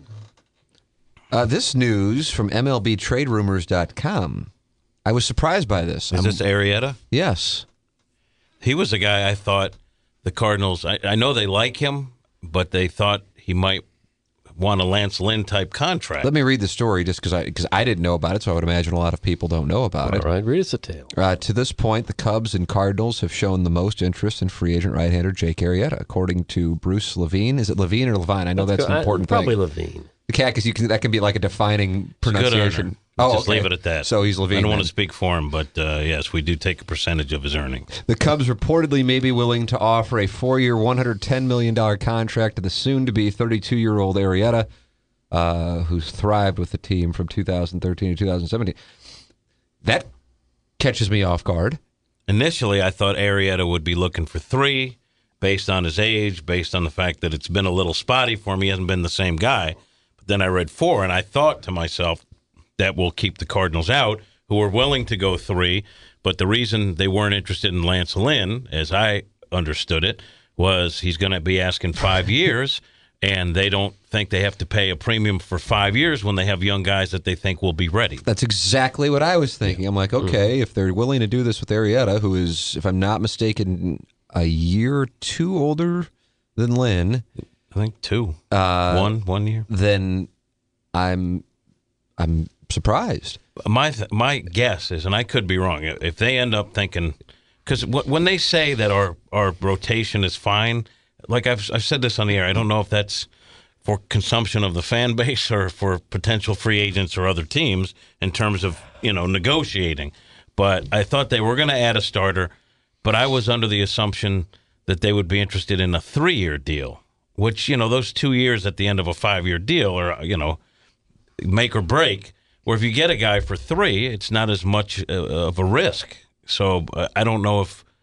[SPEAKER 2] This news from MLBTradeRumors.com. I was surprised by this.
[SPEAKER 4] Is this Arrieta?
[SPEAKER 2] Yes.
[SPEAKER 4] He was a guy I thought the Cardinals, I know they like him, but they thought he might want a Lance Lynn type contract.
[SPEAKER 2] Let me read the story just because I didn't know about it, so I would imagine a lot of people don't know about it.
[SPEAKER 3] All right, read us a tale.
[SPEAKER 2] To this point, the Cubs and Cardinals have shown the most interest in free agent right-hander Jake Arrieta, according to Bruce Levine. Is it Levine or Levine? I know that's an important
[SPEAKER 3] probably
[SPEAKER 2] thing.
[SPEAKER 3] Levine.
[SPEAKER 2] The cat, because that can be like a defining pronunciation.
[SPEAKER 4] Just
[SPEAKER 2] okay.
[SPEAKER 4] leave it at that.
[SPEAKER 2] So he's Levine.
[SPEAKER 4] I don't want
[SPEAKER 2] then.
[SPEAKER 4] to speak for him, but yes, we do take a percentage of his earnings.
[SPEAKER 2] The Cubs reportedly may be willing to offer a 4-year, $110 million contract to the soon-to-be 32-year-old Arrieta, who's thrived with the team from 2013 to 2017. That catches me off guard.
[SPEAKER 4] Initially, I thought Arrieta would be looking for 3, based on his age, based on the fact that it's been a little spotty for him. He hasn't been the same guy. But then I read 4, and I thought to myself, that will keep the Cardinals out, who are willing to go 3. But the reason they weren't interested in Lance Lynn, as I understood it, was he's going to be asking 5 years. and they don't think they have to pay a premium for 5 years when they have young guys that they think will be ready.
[SPEAKER 2] That's exactly what I was thinking. I'm like, okay, if they're willing to do this with Arrieta, who is, if I'm not mistaken, a year or two older than Lynn.
[SPEAKER 4] I think 2. 1 year.
[SPEAKER 2] Then I'm surprised.
[SPEAKER 4] My guess is, and I could be wrong, if they end up thinking, because when they say that our rotation is fine, like I've said this on the air, I don't know if that's for consumption of the fan base or for potential free agents or other teams in terms of negotiating. But I thought they were going to add a starter, but I was under the assumption that they would be interested in a 3-year deal, which those 2 years at the end of a 5-year deal are make or break. Where if you get a guy for 3, it's not as much of a risk. So I don't know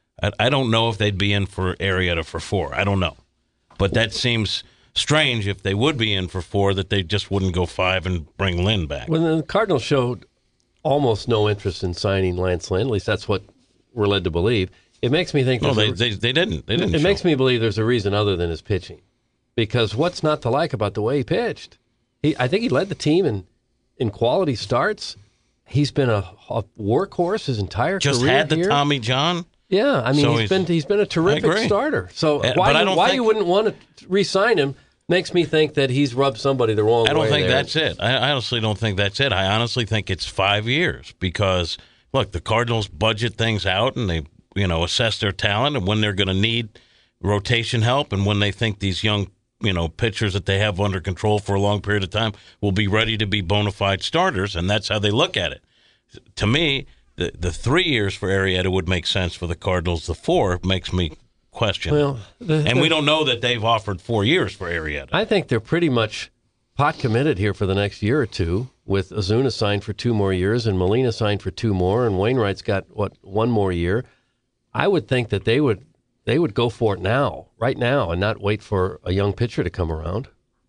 [SPEAKER 4] if they'd be in for Arrieta for 4. I don't know, but that seems strange if they would be in for 4 that they just wouldn't go 5 and bring Lynn back.
[SPEAKER 3] When the Cardinals showed almost no interest in signing Lance Lynn, at least that's what we're led to believe. It makes me think.
[SPEAKER 4] No, they didn't. It
[SPEAKER 3] makes me believe there's a reason other than his pitching, because what's not to like about the way he pitched? I think he led the team in quality starts. He's been a workhorse his entire
[SPEAKER 4] career. Just had the Tommy John.
[SPEAKER 3] Yeah, I mean, he's been a terrific starter. So why you wouldn't want to re-sign him makes me think that he's rubbed somebody the wrong way.
[SPEAKER 4] I don't think that's it. I honestly don't think that's it. I honestly think it's 5 years because, look, the Cardinals budget things out and they, assess their talent and when they're going to need rotation help and when they think these young pitchers that they have under control for a long period of time will be ready to be bona fide starters, and that's how they look at it. To me, the 3 years for Arrieta would make sense for the Cardinals. The 4 makes me question.
[SPEAKER 3] Well,
[SPEAKER 4] and we don't know that they've offered 4 years for Arrieta.
[SPEAKER 3] I think they're pretty much pot committed here for the next year or two, with Ozuna signed for 2 more years and Molina signed for 2 more, and Wainwright's got, 1 more year. I would think that they would go for it right now, and not wait for a young pitcher to come around.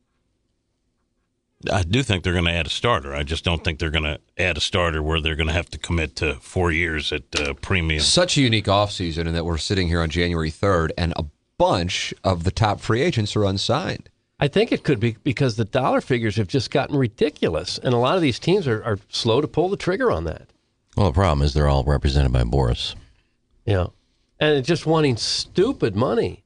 [SPEAKER 4] I do think they're going to add a starter. I just don't think they're going to add a starter where they're going to have to commit to 4 years at premium.
[SPEAKER 2] Such a unique offseason in that we're sitting here on January 3rd, and a bunch of the top free agents are unsigned.
[SPEAKER 3] I think it could be because the dollar figures have just gotten ridiculous, and a lot of these teams are slow to pull the trigger on that.
[SPEAKER 5] Well, the problem is they're all represented by Boris.
[SPEAKER 3] Yeah. And just wanting stupid money.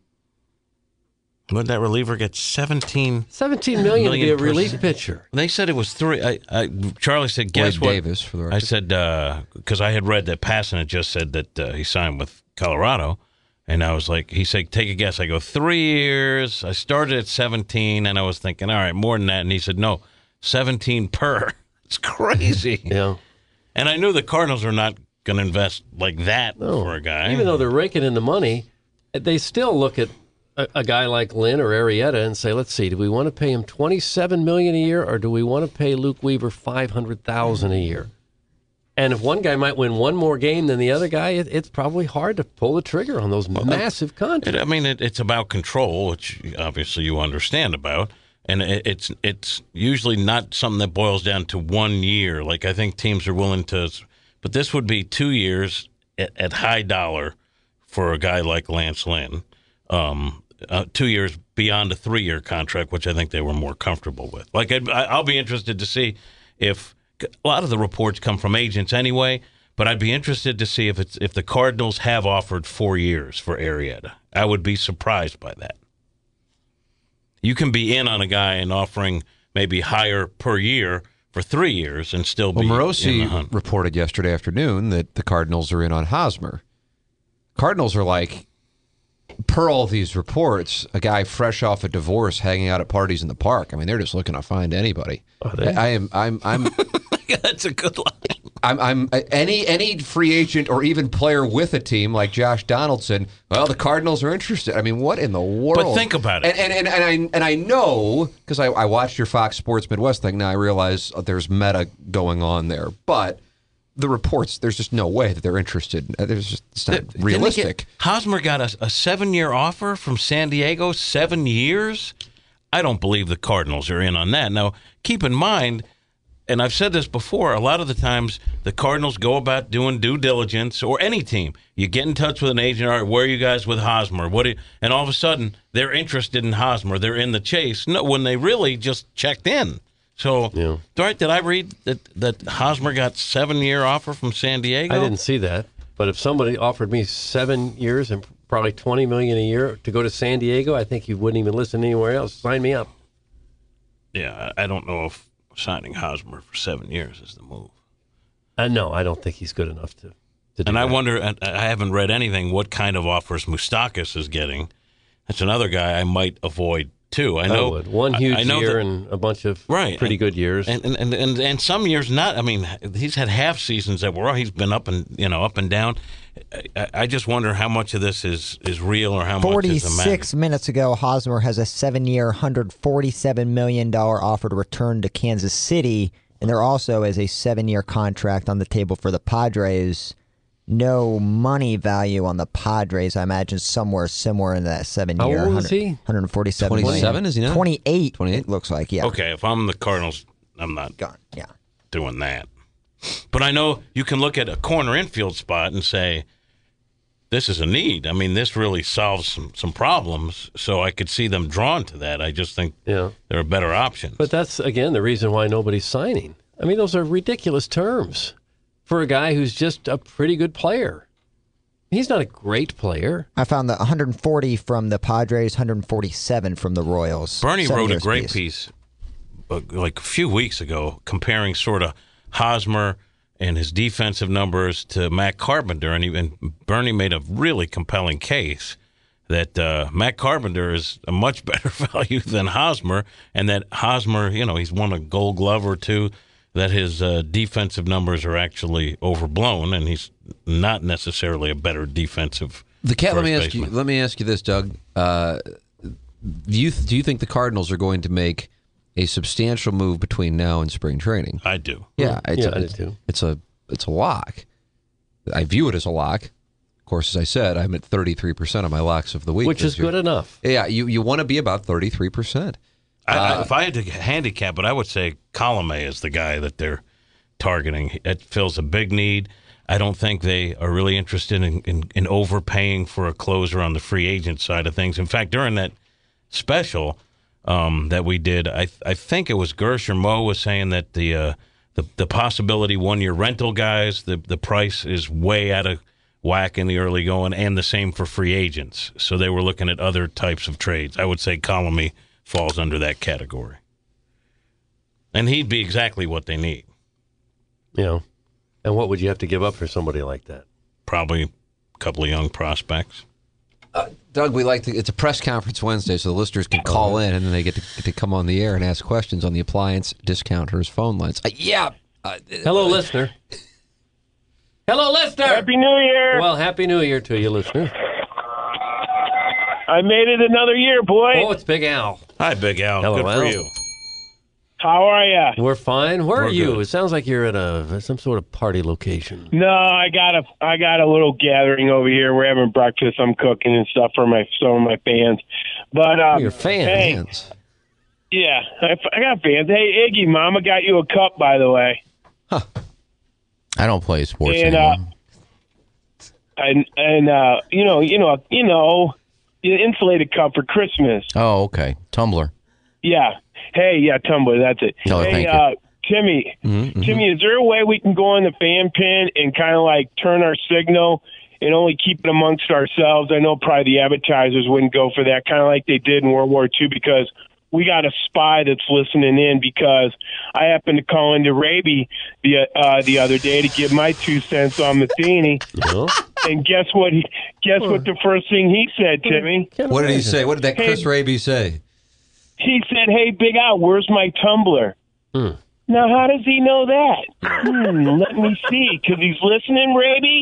[SPEAKER 4] What did that reliever get? $17
[SPEAKER 3] million to be a relief pitcher.
[SPEAKER 4] They said it was 3. Charlie said, guess
[SPEAKER 2] Wade
[SPEAKER 4] what?
[SPEAKER 2] Davis, for the record.
[SPEAKER 4] I said, because I had read that Passan had just said that he signed with Colorado. And I was like, he said, take a guess. I go, 3 years. I started at 17, and I was thinking, all right, more than that. And he said, no, 17 per. It's crazy.
[SPEAKER 3] Yeah.
[SPEAKER 4] And I knew the Cardinals are not going to invest like that for a guy.
[SPEAKER 3] Even though they're raking in the money, they still look at a guy like Lynn or Arrieta and say, let's see, do we want to pay him $27 million a year, or do we want to pay Luke Weaver $500,000 a year? And if one guy might win 1 more game than the other guy, it's probably hard to pull the trigger on those massive contracts.
[SPEAKER 4] It's about control, which obviously you understand about. And it's usually not something that boils down to 1 year. Like, I think teams are willing to, but this would be 2 years at high dollar for a guy like Lance Lynn. 2 years beyond a 3-year contract, which I think they were more comfortable with. Like, I'll be interested to see if a lot of the reports come from agents anyway, but I'd be interested to see if the Cardinals have offered 4 years for Arrieta. I would be surprised by that. You can be in on a guy and offering maybe higher per year for 3 years and still be in the hunt.
[SPEAKER 2] Reported yesterday afternoon that the Cardinals are in on Hosmer. Cardinals are like, per all these reports, a guy fresh off a divorce hanging out at parties in the park. I mean, they're just looking to find anybody. I'm
[SPEAKER 4] That's a good line.
[SPEAKER 2] I'm any free agent or even player with a team like Josh Donaldson. Well, the Cardinals are interested. I mean, what in the world?
[SPEAKER 4] But think about it.
[SPEAKER 2] And I know because I watched your Fox Sports Midwest thing. Now I realize there's meta going on there, but the reports, there's just no way that they're interested. It's not realistic.
[SPEAKER 4] Hosmer got a 7-year offer from San Diego. 7 years. I don't believe the Cardinals are in on that. Now, keep in mind, and I've said this before, a lot of the times the Cardinals go about doing due diligence, or any team. You get in touch with an agent, all right, where are you guys with Hosmer? And all of a sudden, they're interested in Hosmer. They're in the chase. No, when they really just checked in. So, right, did I read that Hosmer got 7-year offer from San Diego?
[SPEAKER 3] I didn't see that. But if somebody offered me 7 years and probably $20 million a year to go to San Diego, I think you wouldn't even listen anywhere else. Sign me up.
[SPEAKER 4] Yeah, I don't know if signing Hosmer for 7 years is the move.
[SPEAKER 3] No, I don't think he's good enough to do
[SPEAKER 4] and
[SPEAKER 3] that.
[SPEAKER 4] I wonder, I haven't read anything, what kind of offers Moustakas is getting. That's another guy I might avoid, too. I know
[SPEAKER 3] would. One huge year and a bunch of pretty good years.
[SPEAKER 4] And some years not. I mean, he's had half seasons that were, he's been up and down. I just wonder how much of this is real or how much is imagined.
[SPEAKER 8] 46 minutes ago, Hosmer has a 7-year, $147 million offer to return to Kansas City, and there also is a 7-year contract on the table for the Padres. No money value on the Padres. I imagine somewhere similar in that 7-year.
[SPEAKER 3] How old is he?
[SPEAKER 8] 147
[SPEAKER 2] 27,
[SPEAKER 8] million.
[SPEAKER 2] is he not?
[SPEAKER 8] 28.
[SPEAKER 2] 28.
[SPEAKER 8] It looks like, yeah.
[SPEAKER 4] Okay, if I'm the Cardinals, I'm not
[SPEAKER 8] Gone. Yeah.
[SPEAKER 4] doing that. But I know you can look at a corner infield spot and say, this is a need. I mean, this really solves some problems, so I could see them drawn to that. I just think there are better options.
[SPEAKER 3] But that's, again, the reason why nobody's signing. I mean, those are ridiculous terms for a guy who's just a pretty good player. He's not a great player.
[SPEAKER 8] I found the 140 from the Padres, 147 from the Royals.
[SPEAKER 4] Bernie wrote a great piece like a few weeks ago comparing sort of Hosmer and his defensive numbers to Matt Carpenter, and Bernie made a really compelling case that Matt Carpenter is a much better value than Hosmer, and that Hosmer, he's won a Gold Glove or two, that his defensive numbers are actually overblown, and he's not necessarily a better defensive
[SPEAKER 2] Let me ask you this, Doug. Do you think the Cardinals are going to make a substantial move between now and spring training?
[SPEAKER 4] I do.
[SPEAKER 2] Yeah, I
[SPEAKER 3] do.
[SPEAKER 2] It's a lock. I view it as a lock. Of course, as I said, I'm at 33% of my locks of the week,
[SPEAKER 3] which is good enough.
[SPEAKER 2] Yeah, you want to be about 33%.
[SPEAKER 4] If I had to handicap it, I would say Colomé is the guy that they're targeting. It fills a big need. I don't think they are really interested in overpaying for a closer on the free agent side of things. In fact, during that special that we did, I think it was Gersh or Mo was saying that the possibility 1-year rental guys, the price is way out of whack in the early going, and the same for free agents. So they were looking at other types of trades. I would say Colomé falls under that category. And he'd be exactly what they need.
[SPEAKER 3] And what would you have to give up for somebody like that?
[SPEAKER 4] Probably a couple of young prospects.
[SPEAKER 2] Doug, it's a press conference Wednesday, so the listeners can call in, and then they get to come on the air and ask questions on the Appliance Discounters phone lines.
[SPEAKER 3] Hello, listener. Hello, listener.
[SPEAKER 12] Happy New Year.
[SPEAKER 3] Well, Happy New Year to you, listener.
[SPEAKER 12] I made it another year, boy.
[SPEAKER 3] Oh, it's Big Al.
[SPEAKER 4] Hi, Big Al.
[SPEAKER 3] Hello,
[SPEAKER 4] Good
[SPEAKER 3] Al.
[SPEAKER 4] for you.
[SPEAKER 12] How are you?
[SPEAKER 3] We're fine. Where are you?
[SPEAKER 4] good.
[SPEAKER 3] It sounds like you're at some sort of party location.
[SPEAKER 12] No, I got a little gathering over here. We're having breakfast. I'm cooking and stuff for some of my fans. But
[SPEAKER 3] Your fans.
[SPEAKER 12] Hey, yeah, I got fans. Hey, Iggy, Mama got you a cup, by the way.
[SPEAKER 5] I don't play sports
[SPEAKER 12] And
[SPEAKER 5] anymore.
[SPEAKER 12] the insulated cup for Christmas.
[SPEAKER 5] Oh, okay. Tumbler.
[SPEAKER 12] Yeah. Hey, yeah, Tumblr, that's it.
[SPEAKER 5] No,
[SPEAKER 12] hey,
[SPEAKER 5] thank you.
[SPEAKER 12] Timmy,
[SPEAKER 5] Mm-hmm.
[SPEAKER 12] Timmy, is there a way we can go in the fan pin and kind of like turn our signal and only keep it amongst ourselves? I know probably the advertisers wouldn't go for that, kind of like they did in World War II, because we got a spy that's listening in, because I happened to call into Raby the other day to give my 2 cents on Matheny. And guess what? What the first thing he said, Timmy?
[SPEAKER 2] What did he say? What did that Chris Raby say?
[SPEAKER 12] He said, "Hey, Big Al, where's my tumbler?" Now, how does he know that? Let me see, because he's listening, Raby.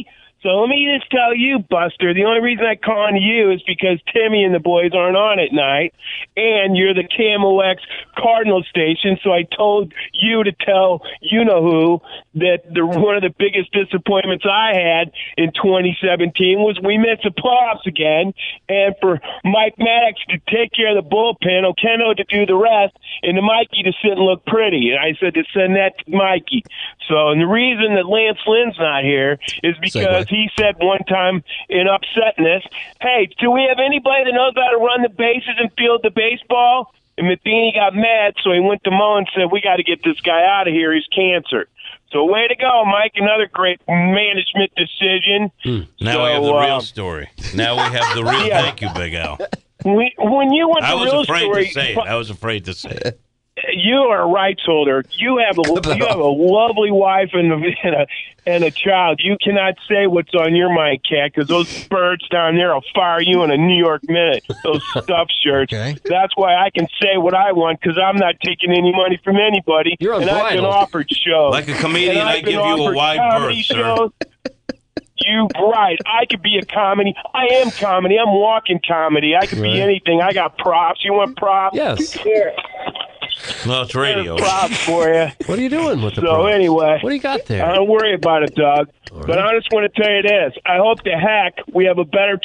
[SPEAKER 12] So let me just tell you, Buster, the only reason I call on you is because Timmy and the boys aren't on at night, and you're the KMOX Cardinal station, so I told you to tell you-know-who that one of the biggest disappointments I had in 2017 was we missed the playoffs again, and for Mike Maddox to take care of the bullpen, Oquendo to do the rest, and to Mikey to sit and look pretty. And I said to send that to Mikey. So, and the reason that Lance Lynn's not here is because he said one time in upsetness, hey, do we have anybody that knows how to run the bases and field the baseball? And Matheny got mad, so he went to Mo and said, we got to get this guy out of here. He's cancer. So way to go, Mike. Another great management decision.
[SPEAKER 4] Now we have the real story. Now we have the real thank you, Big Al.
[SPEAKER 12] When you want the real story...
[SPEAKER 4] I was afraid to say it.
[SPEAKER 12] You are a rights holder. You have a lovely wife and a child. You cannot say what's on your mind, Cat, because those birds down there will fire you in a New York minute. Those stuffed shirts. Okay. That's why I can say what I want, because I'm not taking any money from anybody.
[SPEAKER 3] You're
[SPEAKER 12] and I've been offered shows.
[SPEAKER 4] Like a comedian, I give you a wide berth, sir.
[SPEAKER 12] You right. I could be a comedy. I am comedy. I'm walking comedy. I could be anything. I got props. You want props?
[SPEAKER 3] Yes.
[SPEAKER 12] Here.
[SPEAKER 4] No, it's radio.
[SPEAKER 12] Props for you.
[SPEAKER 3] What are you doing with the
[SPEAKER 12] So
[SPEAKER 3] props?
[SPEAKER 12] anyway,
[SPEAKER 3] what do you got there?
[SPEAKER 12] I don't worry about it, Doug. But I just want to tell you this. I hope to heck we have a better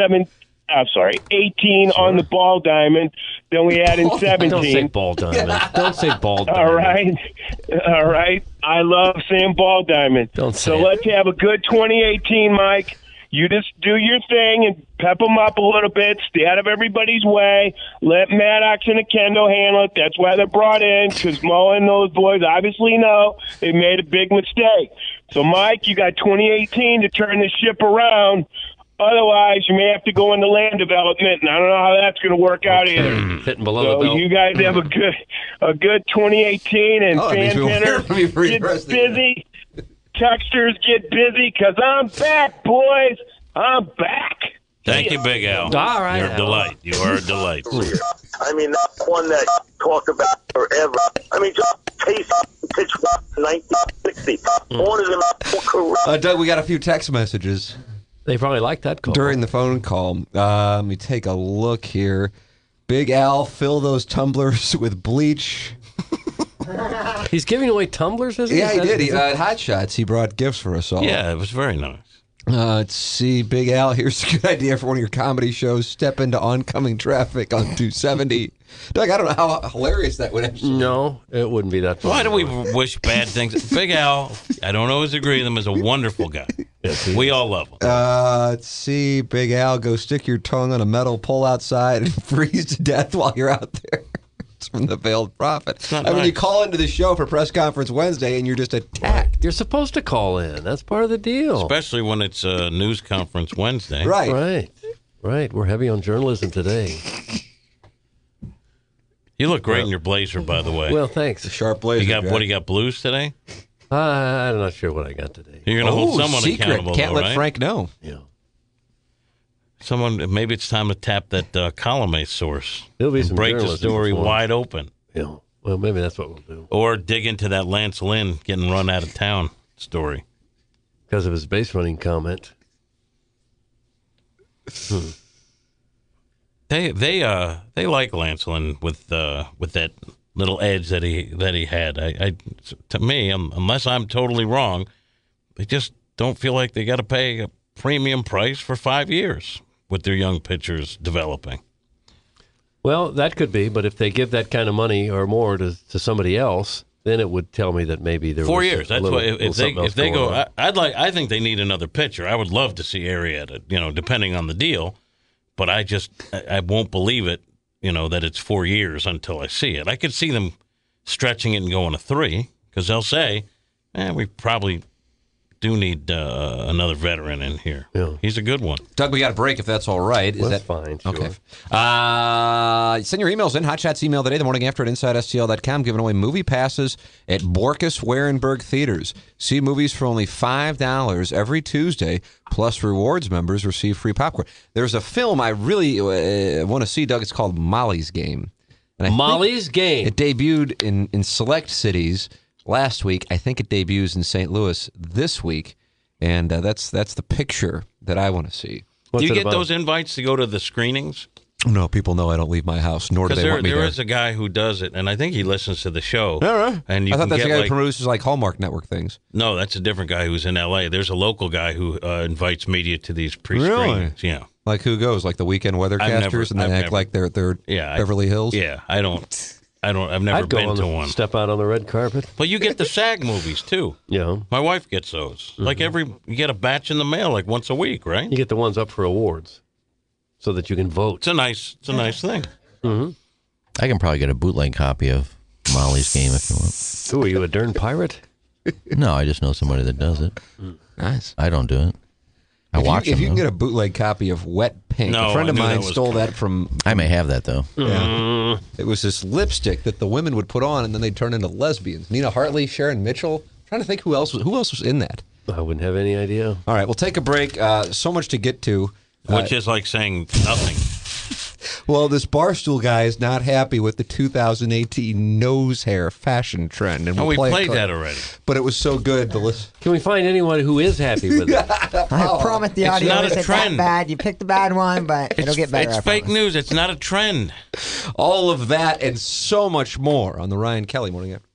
[SPEAKER 12] 18 on the ball diamond than we had in 17.
[SPEAKER 3] Don't say ball diamond. Don't say ball diamond.
[SPEAKER 12] All right. I love saying ball diamond.
[SPEAKER 3] Don't say
[SPEAKER 12] So
[SPEAKER 3] it.
[SPEAKER 12] let's have a good 2018, Mike. You just do your thing and pep them up a little bit. Stay out of everybody's way. Let Maddox and Oquendo handle it. That's why they're brought in, because Mo and those boys obviously know they made a big mistake. So, Mike, you got 2018 to turn the ship around. Otherwise, you may have to go into land development, and I don't know how that's going to work out either.
[SPEAKER 3] Fitting below the belt.
[SPEAKER 12] You guys have a good 2018, and fan pinners get busy. Texters get busy, because I'm back, boys. I'm back.
[SPEAKER 4] Thank you, Big Al.
[SPEAKER 3] All right,
[SPEAKER 4] You're a delight. You are a delight.
[SPEAKER 6] I mean, that's one that talk about forever. I mean, just taste pitch 1960. One of them correct.
[SPEAKER 2] Doug, we got a few text messages.
[SPEAKER 3] They probably like that call.
[SPEAKER 2] During the phone call. Let me take a look here. Big Al, fill those tumblers with bleach.
[SPEAKER 3] He's giving away tumblers, isn't he?
[SPEAKER 2] Yeah, he did. He at Hot Shots, he brought gifts for us all.
[SPEAKER 4] Yeah, it was very nice.
[SPEAKER 2] Let's see. Big Al, here's a good idea for one of your comedy shows. Step into oncoming traffic on 270. Doug, I don't know how hilarious that would actually be.
[SPEAKER 3] No, it wouldn't be that funny.
[SPEAKER 4] Why do we wish bad things? Big Al, I don't always agree with him, is a wonderful guy. Yes, we all love him.
[SPEAKER 2] Let's see. Big Al, go stick your tongue on a metal pole outside and freeze to death while you're out there. It's from the Veiled Prophet. I mean, you call into the show for press conference Wednesday and you're just attacked.
[SPEAKER 3] You're supposed to call in. That's part of the deal.
[SPEAKER 4] Especially when it's a news conference Wednesday.
[SPEAKER 2] Right.
[SPEAKER 3] We're heavy on journalism today.
[SPEAKER 4] You look great in your blazer, by the way.
[SPEAKER 3] Well, thanks.
[SPEAKER 2] A sharp blazer.
[SPEAKER 4] What do you got, blues today?
[SPEAKER 3] I'm not sure what I got today.
[SPEAKER 4] You're going to hold someone
[SPEAKER 2] secret.
[SPEAKER 4] accountable,
[SPEAKER 2] Can't
[SPEAKER 4] though,
[SPEAKER 2] let
[SPEAKER 4] right?
[SPEAKER 2] Frank know.
[SPEAKER 3] Yeah.
[SPEAKER 4] Maybe it's time to tap that column A source.
[SPEAKER 3] There'll be
[SPEAKER 4] and
[SPEAKER 3] some
[SPEAKER 4] break the
[SPEAKER 3] journalism
[SPEAKER 4] story
[SPEAKER 3] performance.
[SPEAKER 4] wide open.
[SPEAKER 3] Yeah. Well, maybe that's what we'll do.
[SPEAKER 4] Or dig into that Lance Lynn getting run out of town story.
[SPEAKER 3] Because of his base running comment.
[SPEAKER 4] They like Lance Lynn with that little edge that he had. To me, unless I'm totally wrong, they just don't feel like they got to pay a premium price for 5 years with their young pitchers developing.
[SPEAKER 3] Well, that could be, but if they give that kind of money or more to somebody else, then it would tell me that maybe there
[SPEAKER 4] 4
[SPEAKER 3] was
[SPEAKER 4] years. That's
[SPEAKER 3] little,
[SPEAKER 4] why if they go, I think they need another pitcher. I would love to see Arrieta, depending on the deal, but I won't believe it, that it's 4 years until I see it. I could see them stretching it and going to 3 because they'll say, we probably do need another veteran in here.
[SPEAKER 3] Yeah.
[SPEAKER 4] He's a good one.
[SPEAKER 2] Doug, we got a break if that's all right. Is
[SPEAKER 3] That's
[SPEAKER 2] that
[SPEAKER 3] fine? Sure.
[SPEAKER 2] Okay. Send your emails in. Hot Shots email today, the morning after at InsideSTL.com, giving away movie passes at Borkus Warenberg Theaters. See movies for only $5 every Tuesday, plus rewards members receive free popcorn. There's a film I really want to see, Doug. It's called Molly's Game. And
[SPEAKER 3] Molly's Game.
[SPEAKER 2] It debuted in select cities last week. I think it debuts in St. Louis this week. And that's the picture that I want to see.
[SPEAKER 4] Do you get those invites to go to the screenings?
[SPEAKER 2] No, people know I don't leave my house, nor do they want me there.
[SPEAKER 4] There is a guy who does it, and I think he listens to the show.
[SPEAKER 2] All right.
[SPEAKER 4] And
[SPEAKER 2] I thought that's the guy who produces like Hallmark Network things.
[SPEAKER 4] No, that's a different guy who's in L.A. There's a local guy who invites media to these pre-screenings.
[SPEAKER 2] Really?
[SPEAKER 4] Yeah.
[SPEAKER 2] Like who goes? Like the weekend weathercasters, and they act like they're Beverly Hills?
[SPEAKER 4] Yeah, I've never been to one.
[SPEAKER 3] Step out on the red carpet.
[SPEAKER 4] But you get the SAG movies, too.
[SPEAKER 3] Yeah.
[SPEAKER 4] My wife gets those.
[SPEAKER 3] Mm-hmm.
[SPEAKER 4] Like you get a batch in the mail like once a week, right?
[SPEAKER 3] You get the ones up for awards so that you can vote.
[SPEAKER 4] It's a nice thing.
[SPEAKER 3] Mm-hmm.
[SPEAKER 5] I can probably get a bootleg copy of Molly's Game if you want.
[SPEAKER 3] Who are you, a darn pirate?
[SPEAKER 5] No, I just know somebody that does it.
[SPEAKER 2] Nice.
[SPEAKER 5] I don't do it. I watch them.
[SPEAKER 2] If you can get a bootleg copy of Wet Pink, a friend of mine stole that from.
[SPEAKER 5] I may have that though.
[SPEAKER 2] Yeah. It was this lipstick that the women would put on, and then they'd turn into lesbians. Nina Hartley, Sharon Mitchell. I'm trying to think who else was in that.
[SPEAKER 3] I wouldn't have any idea.
[SPEAKER 2] All right, we'll take a break. So much to get to.
[SPEAKER 4] Which is like saying nothing.
[SPEAKER 2] Well, this Barstool guy is not happy with the 2018 nose hair fashion trend. And
[SPEAKER 4] we played that already.
[SPEAKER 2] But it was so good.
[SPEAKER 3] Can we find anyone who is happy with it?
[SPEAKER 8] I promise the audio
[SPEAKER 4] not a
[SPEAKER 8] isn't
[SPEAKER 4] trend.
[SPEAKER 8] that bad. You picked the bad one, but it'll get better.
[SPEAKER 4] It's fake news. It's not a trend.
[SPEAKER 2] All of that and so much more on the Ryan Kelly Morning After.